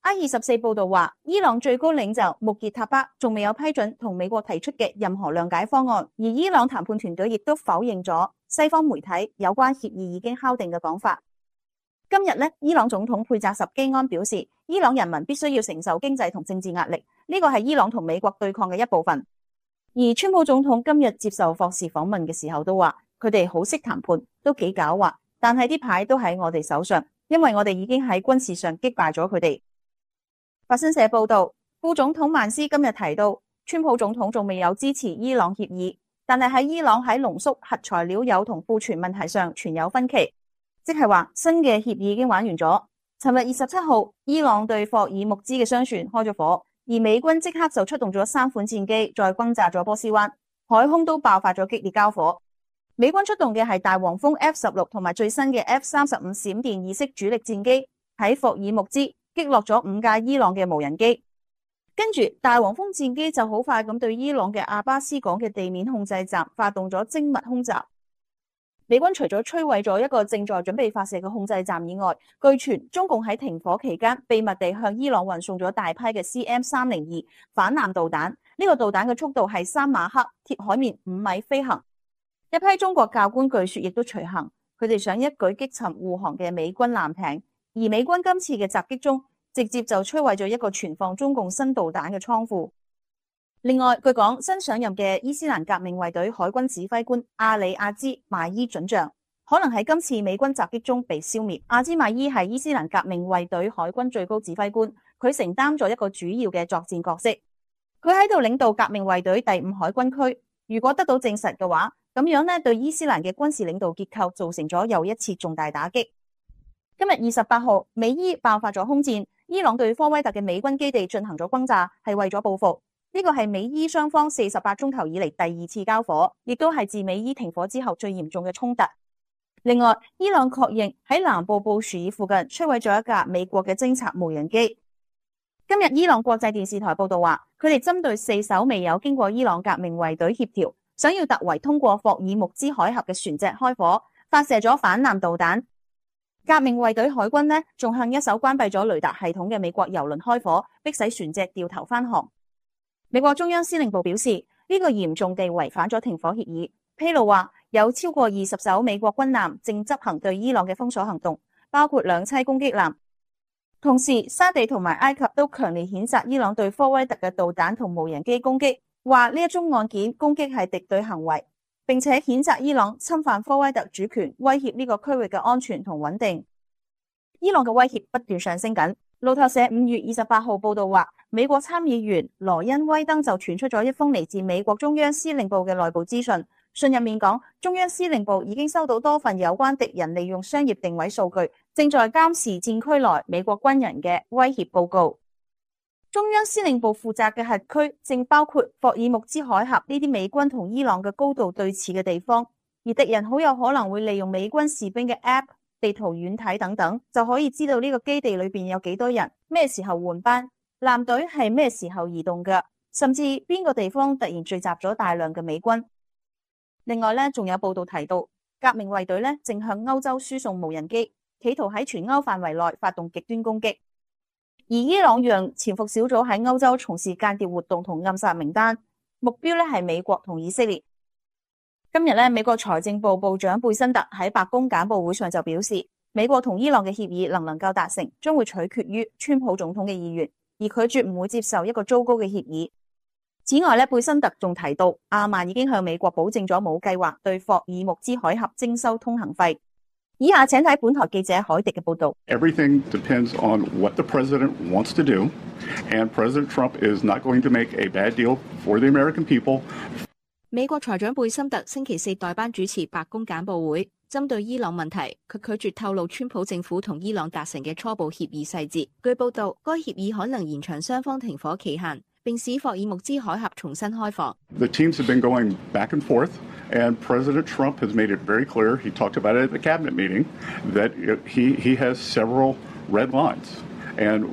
I24報道話，伊朗最高領袖穆傑塔巴仲未有批准同美國提出嘅任何諒解方案，而伊朗談判團隊亦都否認咗西方媒體有關協議已經敲定嘅講法。今日呢，伊朗總統佩扎什基安表示，伊朗人民必須要承受經濟同政治壓力，呢個係伊朗同美國對抗嘅一部分。而川普總統今日接受霍士訪問嘅時候都話，佢哋好識談判，都幾狡猾，但係啲牌都喺我哋手上，因為我哋已經喺軍事上擊敗咗佢哋。法新社報道，副總統曼斯今日提到，川普總統仲未有支持伊朗協議，但係喺伊朗喺濃縮核材料鈾同庫存問題上存有分歧，即係話新嘅協議已經玩完咗。尋日27號，伊朗對霍爾木茲嘅商船開咗火，而美軍即刻就出動咗3款戰機，再轟炸咗波斯灣，海空都爆發咗激烈交火。美軍出動嘅係大黃蜂 F-16同埋最新嘅 F-35閃電二式主力戰機，喺霍爾木茲擊落咗5架伊朗嘅無人機，跟住大黃蜂戰機就好快咁對伊朗嘅阿巴斯港嘅地面控制站發動咗精密空襲。美軍除咗摧毀咗一個正在準備發射嘅控制站以外，據傳中共喺停火期間秘密地向伊朗運送咗大批嘅 CM302 反艦導彈，呢個導彈嘅速度係3馬赫，貼海面5米飛行。一批中國教官據說亦都隨行，佢哋想一舉擊沉護航嘅美軍艦艇。而美軍今次嘅襲擊中，直接就摧毀咗一個存放中共新導彈嘅倉庫。另外，據講新上任嘅伊斯蘭革命衛隊海軍指揮官阿里亞茲邁伊准將，可能喺今次美軍襲擊中被消滅。阿茲邁伊係伊斯蘭革命衛隊海軍最高指揮官，佢承擔咗一個主要嘅作戰角色。佢喺度領導革命衛隊第5海軍區。如果得到證實嘅話，咁樣呢對伊斯蘭嘅軍事領導結構造成咗又一次重大打擊。今日28號，美伊爆發咗空戰，伊朗對科威特嘅美軍基地進行咗轟炸，係為咗報復。呢個係美伊雙方48鐘頭以嚟第2次交火，亦都係自美伊停火之後最嚴重嘅衝突。另外，伊朗確認喺南部布殊爾附近摧毀咗一架美國嘅偵察無人機。今日伊朗國際電視台報道話，佢哋針對4艘未有經過伊朗革命衛隊協調，想要突圍通過霍爾木茲海峽嘅船隻開火，發射咗反艦導彈。革命衛隊海軍呢，仲向一艘關閉咗雷達系統嘅美國油輪開火，迫使船隻掉頭返航。美國中央司令部表示，呢個嚴重地違反咗停火協議。披露話，有超過20艘美國軍艦正執行對伊朗嘅封鎖行動，包括2棲攻擊艦。同時，沙地同埋埃及都強烈譴責伊朗對科威特嘅導彈同無人機攻擊，話呢一宗案件攻擊係敵對行為，並且譴責伊朗侵犯科威特主權，威脅呢個區域嘅安全同穩定。伊朗嘅威脅不斷上升緊。路透社5月28號報道話，美國參議員羅恩威登就傳出咗一封嚟自美國中央司令部嘅內部資訊，信入面講，中央司令部已經收到多份有關敵人利用商業定位數據，正在監視戰區內美國軍人嘅威脅報告。中央司令部負責嘅核區正包括霍爾木茲海峽呢啲美軍同伊朗嘅高度對峙嘅地方，而敵人好有可能會利用美軍士兵嘅 App、地圖軟體等等，就可以知道呢個基地裏邊有幾多人，咩時候換班，艦隊係咩時候移動嘅，甚至邊個地方突然聚集咗大量嘅美軍。另外呢，仲有報道提到，革命衛隊呢正向歐洲輸送無人機，企圖喺全歐範圍內發動極端攻擊。而伊朗讓潛伏小組喺歐洲從事間諜活動同暗殺名單，目標呢係美國同以色列。今日呢，美國財政部部長貝辛特喺白宮簡報會上就表示，美國同伊朗嘅協議能唔能夠達成，將會取決於川普總統嘅意願，而拒絕唔會接受一個糟糕嘅協議。此外呢，貝辛特仲提到，阿曼已經向美國保證咗冇計劃對霍爾木茲海峽徵收通行費。以下請睇本台記者海迪嘅報道。 Everything depends on what the president wants to do, and President Trump is not going to make a bad deal for the American people. 美國財長貝森特星期4代班主持白宮簡報會，針對伊朗問題，佢拒絕透露川普政府同伊朗達成嘅初步協議細節。據報道，該協議可能延長雙方停火期限，並使霍爾木茲海峽重新開放。 The teams have been going back and forth, and President Trump has made it very clear, he talked about it at the cabinet meeting, that he has several red lines. And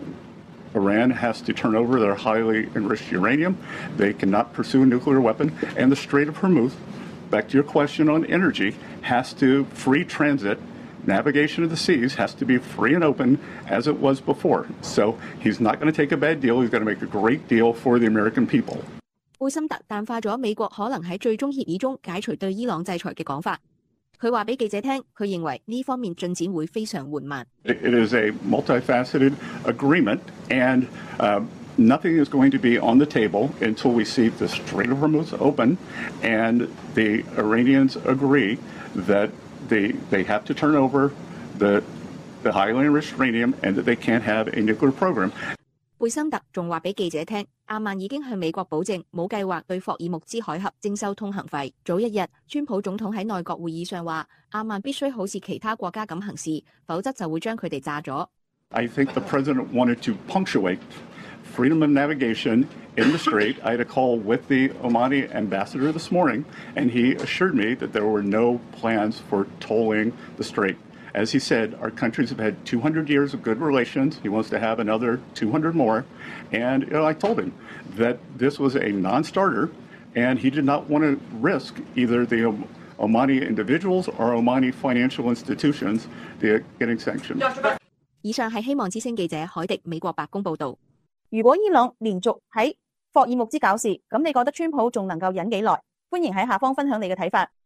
Iran has to turn over their highly enriched uranium. They cannot pursue a nuclear weapon. And the Strait of Hormuz, back to your question on energy, has to free transit navigation of the seas has to be free and open as it was before. So he's not going to take a bad deal. He's going to make a great deal for the American people. 貝森特淡化咗美國可能喺最終協議中解除對伊朗制裁嘅講法。佢話俾記者聽，佢認為呢方面進展會非常緩慢。 It is a multifaceted agreement, and nothing is going to be on the table until we see the Strait of Hormuz open, and the Iranians agree that they have to turn over the highly enriched uranium, and that they can't have a nuclear program. 貝森特仲話俾記者聽，阿曼已經向美國保證冇計劃對霍爾木茲海峽徵收通行費。早一日，川普總統喺內閣會議上話，阿曼必須好似其他國家咁行事，否則就會將佢哋炸咗。 I think the president wanted to punctuate freedom of navigation in the strait. I had a call with the Omani ambassador this morning, and he assured me that there were no plans for tolling the strait. As he said, our countries have had 200 years of good relations. He wants to have another 200 more. And I told him that this was a non-starter, and he did not want to risk either the Omani individuals or Omani financial institutions getting sanctioned. 以上係希望之聲記者海迪美國白宮報導。 如果伊朗連續喺霍爾木茲搞事，咁你覺得川普仲能夠忍幾耐？歡迎喺下方分享你嘅睇法。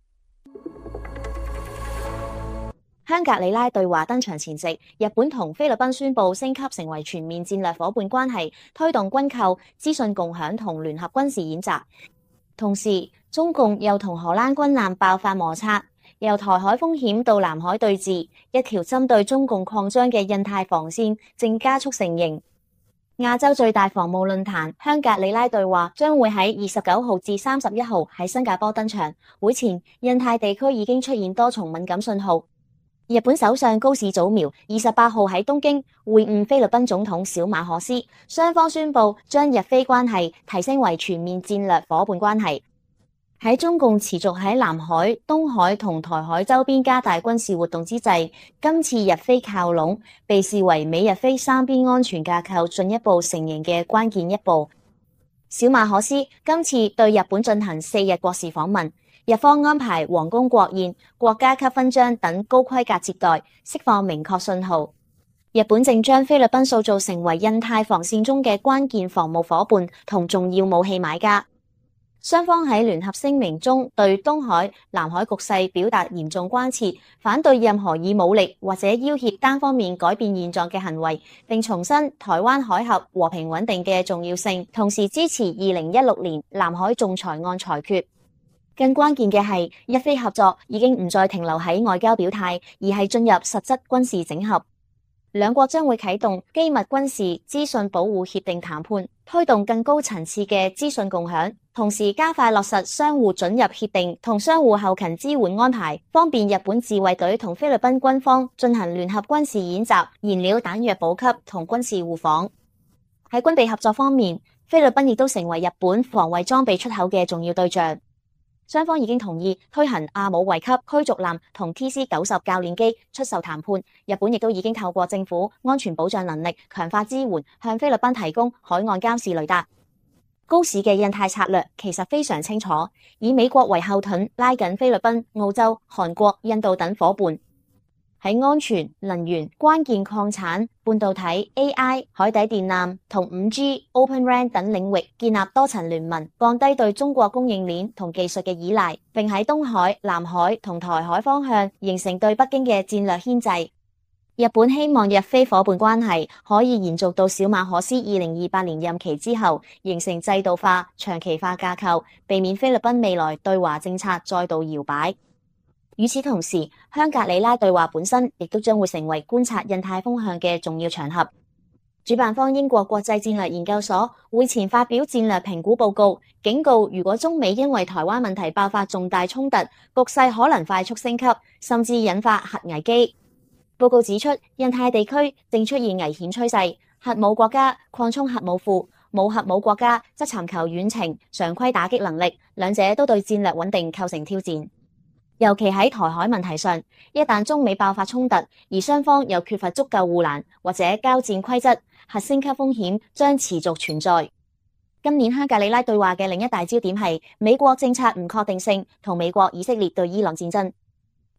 香格里拉對話登場前夕，日本同菲律賓宣布升級成為全面戰略夥伴關係，推動軍購、資訊共享同聯合軍事演習。同時，中共又同荷蘭軍艦爆發摩擦，由台海風險到南海對峙，一條針對中共擴張嘅印太防線正加速成形。亞洲最大防務論壇香格里拉對話將會喺29號至31號喺新加坡登場。會前，印太地區已經出現多重敏感信號。日本首相高市早苗28號喺東京會晤菲律賓總統小馬可斯，雙方宣布將日菲關係提升為全面戰略夥伴關係。喺中共持續喺南海、東海同台海周邊加大軍事活動之際，今次日菲靠攏被視為美日菲三邊安全架構進一步成型嘅關鍵一步。小馬可斯今次對日本進行4日國事訪問。日方安排皇宮國宴、國家級勳章等高規格接待，釋放明確信號。日本正將菲律賓塑造成為印太防線中嘅關鍵防務夥伴同重要武器買家。雙方喺聯合聲明中對東海、南海局勢表達嚴重關切，反對任何以武力或者要挾單方面改變現狀嘅行為，並重申台灣海峽和平穩定嘅重要性，同時支持2016年南海仲裁案裁決。更關鍵嘅係，日菲合作已經唔再停留喺外交表態，而係進入實質軍事整合。兩國將會啟動機密軍事資訊保護協定談判，推動更高層次嘅資訊共享，同時加快落實相互准入協定同相互後勤支援安排，方便日本自衛隊同菲律賓軍方進行聯合軍事演習、燃料彈藥補給同軍事互訪。喺軍備合作方面，菲律賓亦都成為日本防衛裝備出口嘅重要對象。雙方已經同意推行亞姆維級驅逐艦同 TC-90 教練機出售談判，日本亦都已經透過政府安全保障能力強化支援，向菲律賓提供海岸監視雷達。高市嘅印太策略其實非常清楚，以美國為後盾，拉緊菲律賓、澳洲、韓國、印度等夥伴。喺安全、能源、關鍵礦產、半導體、AI、海底電纜同 5G、Open RAN 等領域建立多層聯盟，降低對中國供應鏈同技術嘅依賴，並喺東海、南海同台海方向形成對北京嘅戰略牽制。日本希望日菲夥伴關係可以延續到小馬可斯2028年任期之後，形成制度化、長期化架構，避免菲律賓未來對華政策再度搖擺。與此同時，香格里拉對話本身亦都將會成為觀察印太風向嘅重要場合。主辦方英國國際戰略研究所會前發表戰略評估報告，警告如果中美因為台灣問題爆發重大衝突，局勢可能快速升級，甚至引發核危機。報告指出，印太地區正出現危險趨勢，核武國家擴充核武庫，無核武國家則尋求遠程常規打擊能力，兩者都對戰略穩定構成挑戰。尤其喺台海問題上，一旦中美爆發衝突，而雙方又缺乏足夠護欄或者交戰規則，核升級風險將持續存在。今年香格里拉對話嘅另一大焦點係美國政策唔確定性同美國以色列對伊朗戰爭。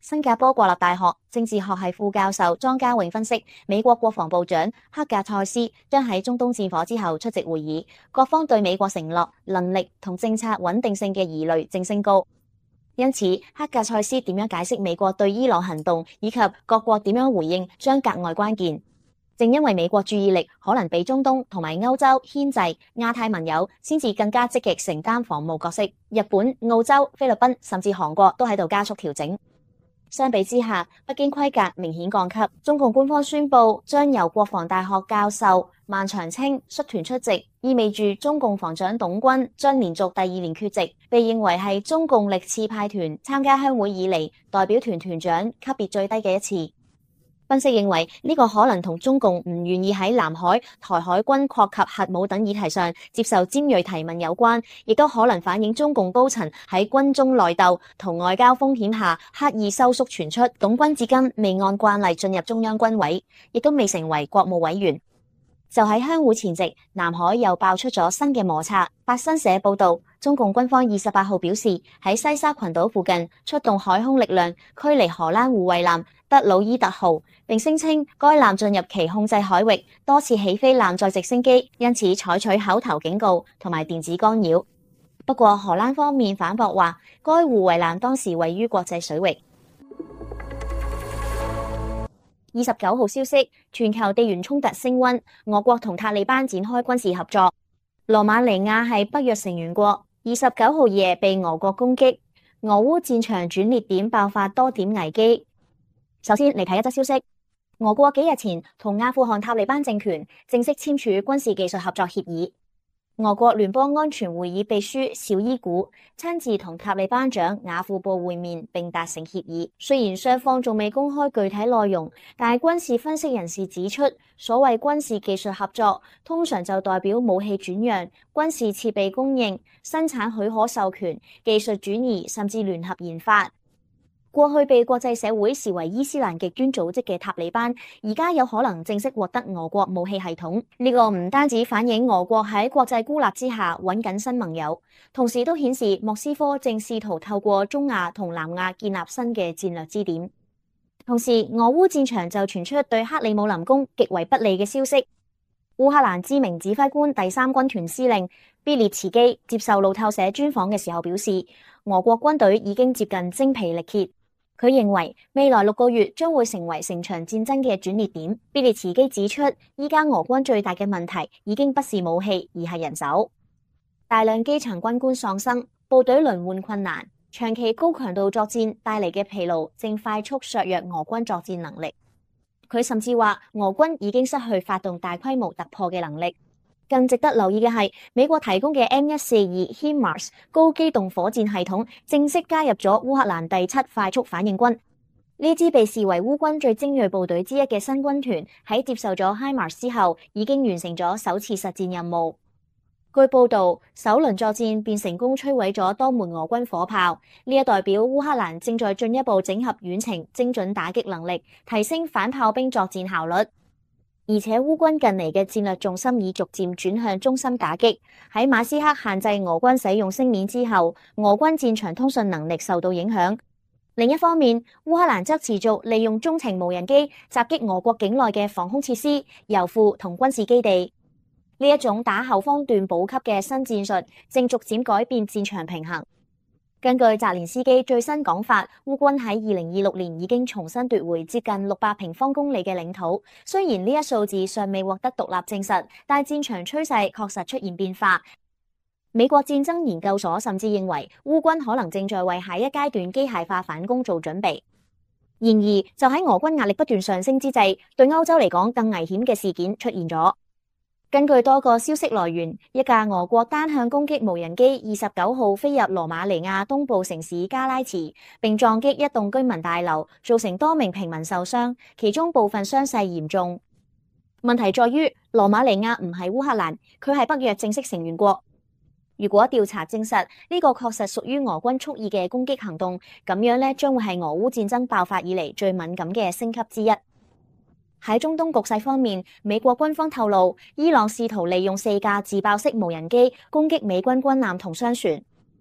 新加坡國立大學政治學系副教授莊家永分析，美國國防部長克格塞斯將喺中東戰火之後出席會議，各方對美國承諾、能力同政策穩定性嘅疑慮正升高。因此，克格塞斯點樣解釋美國對伊朗行動以及各國點樣回應將格外關鍵。正因為美國注意力可能比中東同埋歐洲牽制，亞太盟友先至更加積極承擔防務角色。日本、澳洲、菲律賓甚至韓國都喺度加速調整。相比之下，北京規格明顯降級。中共官方宣布將由國防大學教授萬長青率團出席，意味住中共防長董軍將連續第2年缺席，被認為係中共歷次派團參加鄉會以嚟代表團團長級別最低嘅一次。分析認為呢個可能同中共唔願意喺南海、台海軍擴及核武等議題上接受尖銳提問有關，亦都可能反映中共高層喺軍中內鬥同外交風險下刻意收縮傳出。董軍至今未按慣例進入中央軍委，亦都未成為國務委員。就喺鄉會前夕，南海又爆出咗新嘅摩擦。法新社報道，中共軍方28號表示，喺西沙群島附近出動海空力量驅離荷蘭護衛艦德魯伊特號，並聲稱該艦進入其控制海域，多次起飛艦載直升機，因此採取口頭警告同埋電子干擾。不過荷蘭方面反駁話，該護衛艦當時位於國際水域。29號消息，全球地緣衝突升溫，俄國同塔利班展開軍事合作。羅馬尼亞係北約成員國，29號夜被俄國攻擊，俄烏戰場轉捩點爆發多點危機。首先嚟睇一則消息，俄國幾日前同阿富汗塔利班政權正式簽署軍事技術合作協議。俄國聯邦安全會議秘書紹伊古親自同塔利班長雅庫布會面並達成協議。雖然雙方仲未公開具體內容，但係軍事分析人士指出，所謂軍事技術合作通常就代表武器轉讓、軍事設備供應、生產許可授權、技術轉移甚至聯合研發。過去被國際社會視為伊斯蘭極端組織嘅塔利班，而家有可能正式獲得俄國武器系統。呢個唔單止反映俄國喺國際孤立之下揾緊新盟友，同時都顯示莫斯科正試圖透過中亞同南亞建立新嘅戰略支點。同時，俄烏戰場就傳出對克里姆林宮極為不利嘅消息。烏克蘭知名指揮官第3軍團司令必列茨基接受路透社專訪嘅時候表示，俄國軍隊已經接近精疲力竭。佢認為未來6個月將會成為成場戰爭嘅轉捩點。必列茨基指出，依家俄軍最大嘅問題已經不是武器，而係人手。大量基層軍官喪生，部隊輪換困難，長期高強度作戰帶嚟嘅疲勞正快速削弱俄軍作戰能力。佢甚至話，俄軍已經失去發動大規模突破嘅能力。更值得留意嘅係，美國提供嘅 M142 HIMARS 高機動火箭系統正式加入咗烏克蘭第7快速反應軍。呢支被視為烏軍最精銳部隊之一嘅新軍團喺接受咗 HIMARS 之後，已經完成咗首次實戰任務。據報道，首輪作戰便成功摧毀咗多門俄軍火炮，呢一代表烏克蘭正在進一步整合遠程精準打擊能力，提升反炮兵作戰效率。而且烏軍近嚟嘅戰略重心已逐漸轉向中心打擊。喺馬斯克限制俄軍使用星鏈之後，俄軍戰場通訊能力受到影響。另一方面，烏克蘭則持續利用中程無人機襲擊俄國境內嘅防空設施、油庫同軍事基地。呢一種打後方段補給嘅新戰術，正逐漸改變戰場平衡。根據澤連斯基最新講法，烏軍喺2026年已經重新奪回接近600平方公里嘅領土。雖然呢一數字尚未獲得獨立證實，但戰場趨勢確實出現變化。美國戰爭研究所甚至認為，烏軍可能正在為下一階段機械化反攻做準備。然而，就喺俄軍壓力不斷上升之際，對歐洲嚟講更危險嘅事件出現咗。根據多個消息來源，一架俄國單向攻擊無人機29號飛入羅馬尼亞東部城市加拉茨，並撞擊一棟居民大樓，造成多名平民受傷，其中部分傷勢嚴重。問題在於，羅馬尼亞唔係烏克蘭，佢係北約正式成員國。如果調查證實呢個確實屬於俄軍蓄意嘅攻擊行動，咁樣呢將會係俄烏戰爭爆發以嚟最敏感嘅升級之一。喺中東局勢方面，美國軍方透露，伊朗試圖利用4架自爆式無人機攻擊美軍軍艦同商船。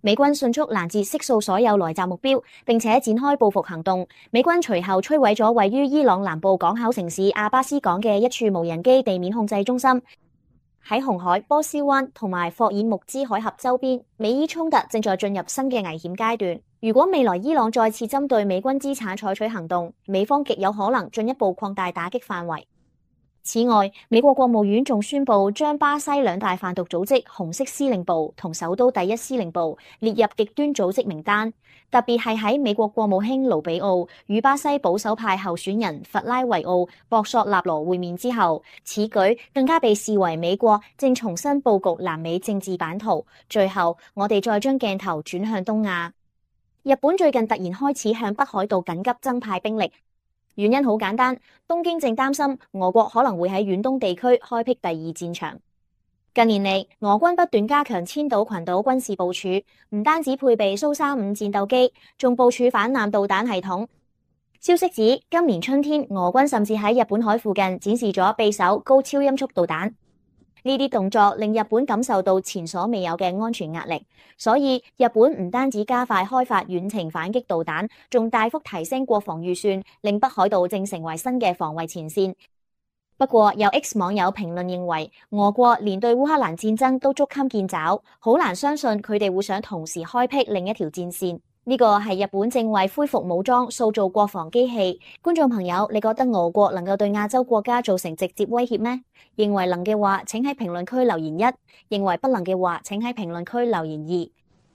美軍迅速攔截悉數所有來襲目標，並且展開報復行動。美軍隨後摧毀咗位於伊朗南部港口城市阿巴斯港嘅一處無人機地面控制中心。喺紅海、波斯灣同埋霍爾木茲海峽周邊，美伊衝突正在進入新嘅危險階段。如果未來伊朗再次針對美軍資產採取行動，美方極有可能進一步擴大打擊範圍。此外，美國國務院仲宣布將巴西兩大販毒組織紅色司令部同首都第一司令部列入極端組織名單，特別係喺美國國務卿盧比奧與巴西保守派候選人弗拉維奧博索納羅會面之後，此舉更加被視為美國正重新佈局南美政治版圖。最後，我哋再將鏡頭轉向東亞，日本最近突然開始向北海道緊急增派兵力。原因好簡單，東京正擔心俄國可能會喺遠東地區開闢第二戰場。近年嚟，俄軍不斷加強千島群島軍事部署，唔單止配備蘇35戰鬥機，仲部署反艦導彈系統。消息指，今年春天俄軍甚至喺日本海附近展示咗匕首高超音速導彈。呢啲動作令日本感受到前所未有嘅安全壓力，所以日本唔單止加快開發遠程反擊導彈，仲大幅提升國防預算，令北海道正成為新嘅防衛前線。不過，有 X 網友評論認為，俄國連對烏克蘭戰爭都捉襟見肘，好難相信佢哋會想同時開闢另一條戰線。呢個係日本正為恢復武裝塑造國防機器。觀眾朋友，你覺得俄國能夠對亞洲國家造成直接威脅咩？認為能嘅話，請喺評論區留言1；認為不能嘅話，請喺評論區留言2。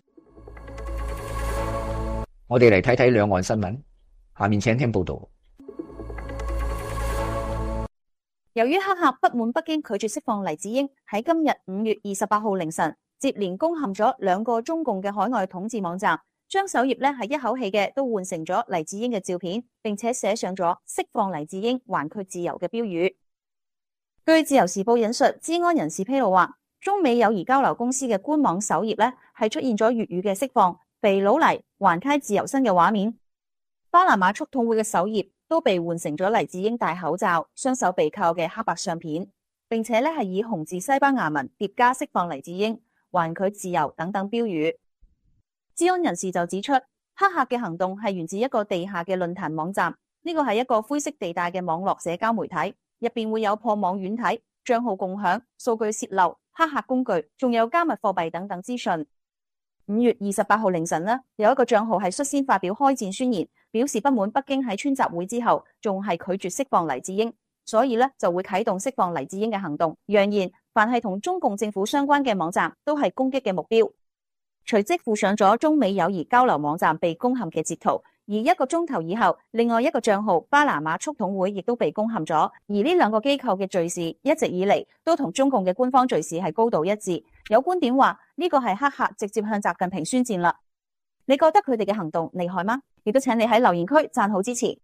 我哋嚟睇睇兩岸新聞，下面請聽報道。 由於黑客不滿北京拒絕釋放黎智英，喺今日5月28號凌晨，接連攻陷咗2個中共嘅海外統治網站。將首頁係一口氣嘅都換成咗黎智英嘅照片，並且寫上咗釋放黎智英還佢自由嘅標語。據自由時報引述資安人士披露話，中美友誼交流公司嘅官網首頁係出現咗粵語嘅釋放肥佬黎還開自由身嘅畫面。巴拿馬促統會嘅首頁都被換成咗黎智英戴口罩、雙手被扣嘅黑白相片，並且係以紅字西班牙文疊加釋放黎智英還佢自由等等標語。資安人士就指出，黑客嘅行動係源自一個地下嘅論壇網站，呢個係一個灰色地帶嘅網絡社交媒體，入邊會有破網軟體、賬號共享、數據洩漏、黑客工具，仲有加密貨幣等等資訊。5月28號凌晨有一個賬號係率先發表開戰宣言，表示不滿北京喺川習會之後仲係拒絕釋放黎智英，所以就會啟動釋放黎智英嘅行動，揚言凡係同中共政府相關嘅網站都係攻擊嘅目標。隨即附上咗中美友誼交流網站被攻陷嘅截圖，而1個鐘頭以後，另外一個賬號巴拿馬促統會亦都被攻陷咗。而呢2個機構嘅敘事一直以嚟都同中共嘅官方敘事係高度一致。有觀點話呢個係黑客直接向習近平宣戰啦。你覺得佢哋嘅行動厲害嗎？亦都請你喺留言區讚好支持。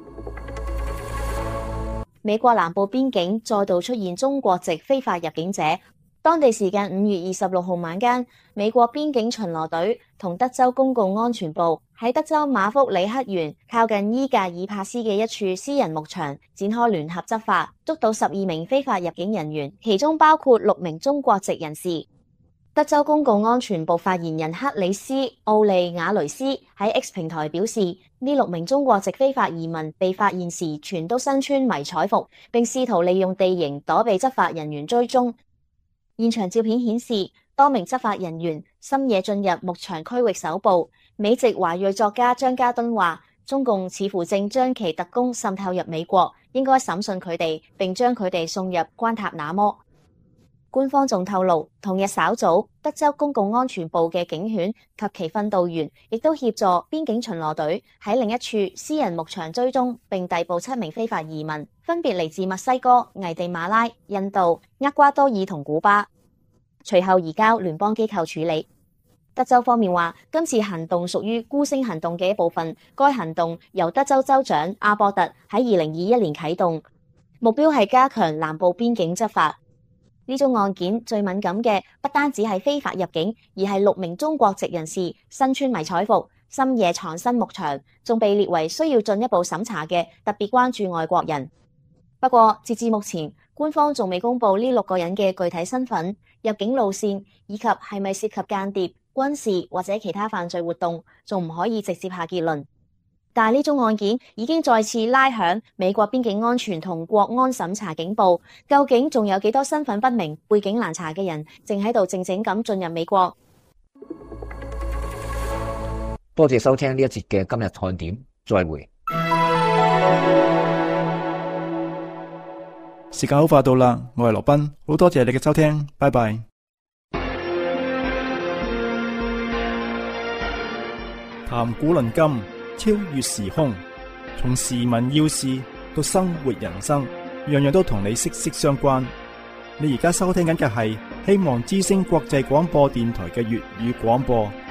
美國南部邊境再度出現中國籍非法入境者。當地時間5月26號晚間，美國邊境巡邏隊同德州公共安全部喺德州馬福里克縣靠近伊格爾帕斯嘅一處私人牧場展開聯合執法，捉到12名非法入境人員，其中包括6名中國籍人士。德州公共安全部發言人克里斯·奧利亞雷斯喺 X 平台表示，呢6名中國籍非法移民被發現時全都身穿迷彩服，並試圖利用地形躲避執法人員追蹤。現場照片顯示，多名執法人員深夜進入牧場區域搜捕。美籍華裔作家張家敦話，中共似乎正將其特工滲透入美國，應該審訊佢哋，並將佢哋送入關塔那摩。官方仲透露，同日稍早，德州公共安全部嘅警犬及其訓導員亦都協助邊境巡邏隊喺另一處私人牧場追蹤並逮捕7名非法移民，分別嚟自墨西哥、危地馬拉、印度、厄瓜多爾同古巴，隨後移交聯邦機構處理。德州方面話，今次行動屬於孤星行動嘅一部分，該行動由德州州長阿博特喺2021年啟動，目標係加強南部邊境執法。呢宗案件最敏感嘅不單止係非法入境，而係6名中國籍人士身穿迷彩服，深夜藏身牧場，仲被列為需要進一步審查嘅特別關注外國人。不過，截至目前，官方仲未公布呢6個人嘅具體身份、入境路線以及係咪涉及間諜、 軍事或者其他犯罪活動，仲唔可以直接下結論。但係呢宗案件已經再次拉響美國邊境安全同國安審查警報，究竟仲有幾多身份不明、背景難查嘅人正喺度靜靜咁進入美國？ 多謝收聽呢一節嘅今日看點，再會。 時間好快到啦，我係羅賓，好多謝你嘅收聽，拜拜。談古論今，超越時空，從時聞要事到生活人生，樣樣都同你息息相關。你而家收聽緊嘅係希望之聲國際廣播電台嘅粵語廣播。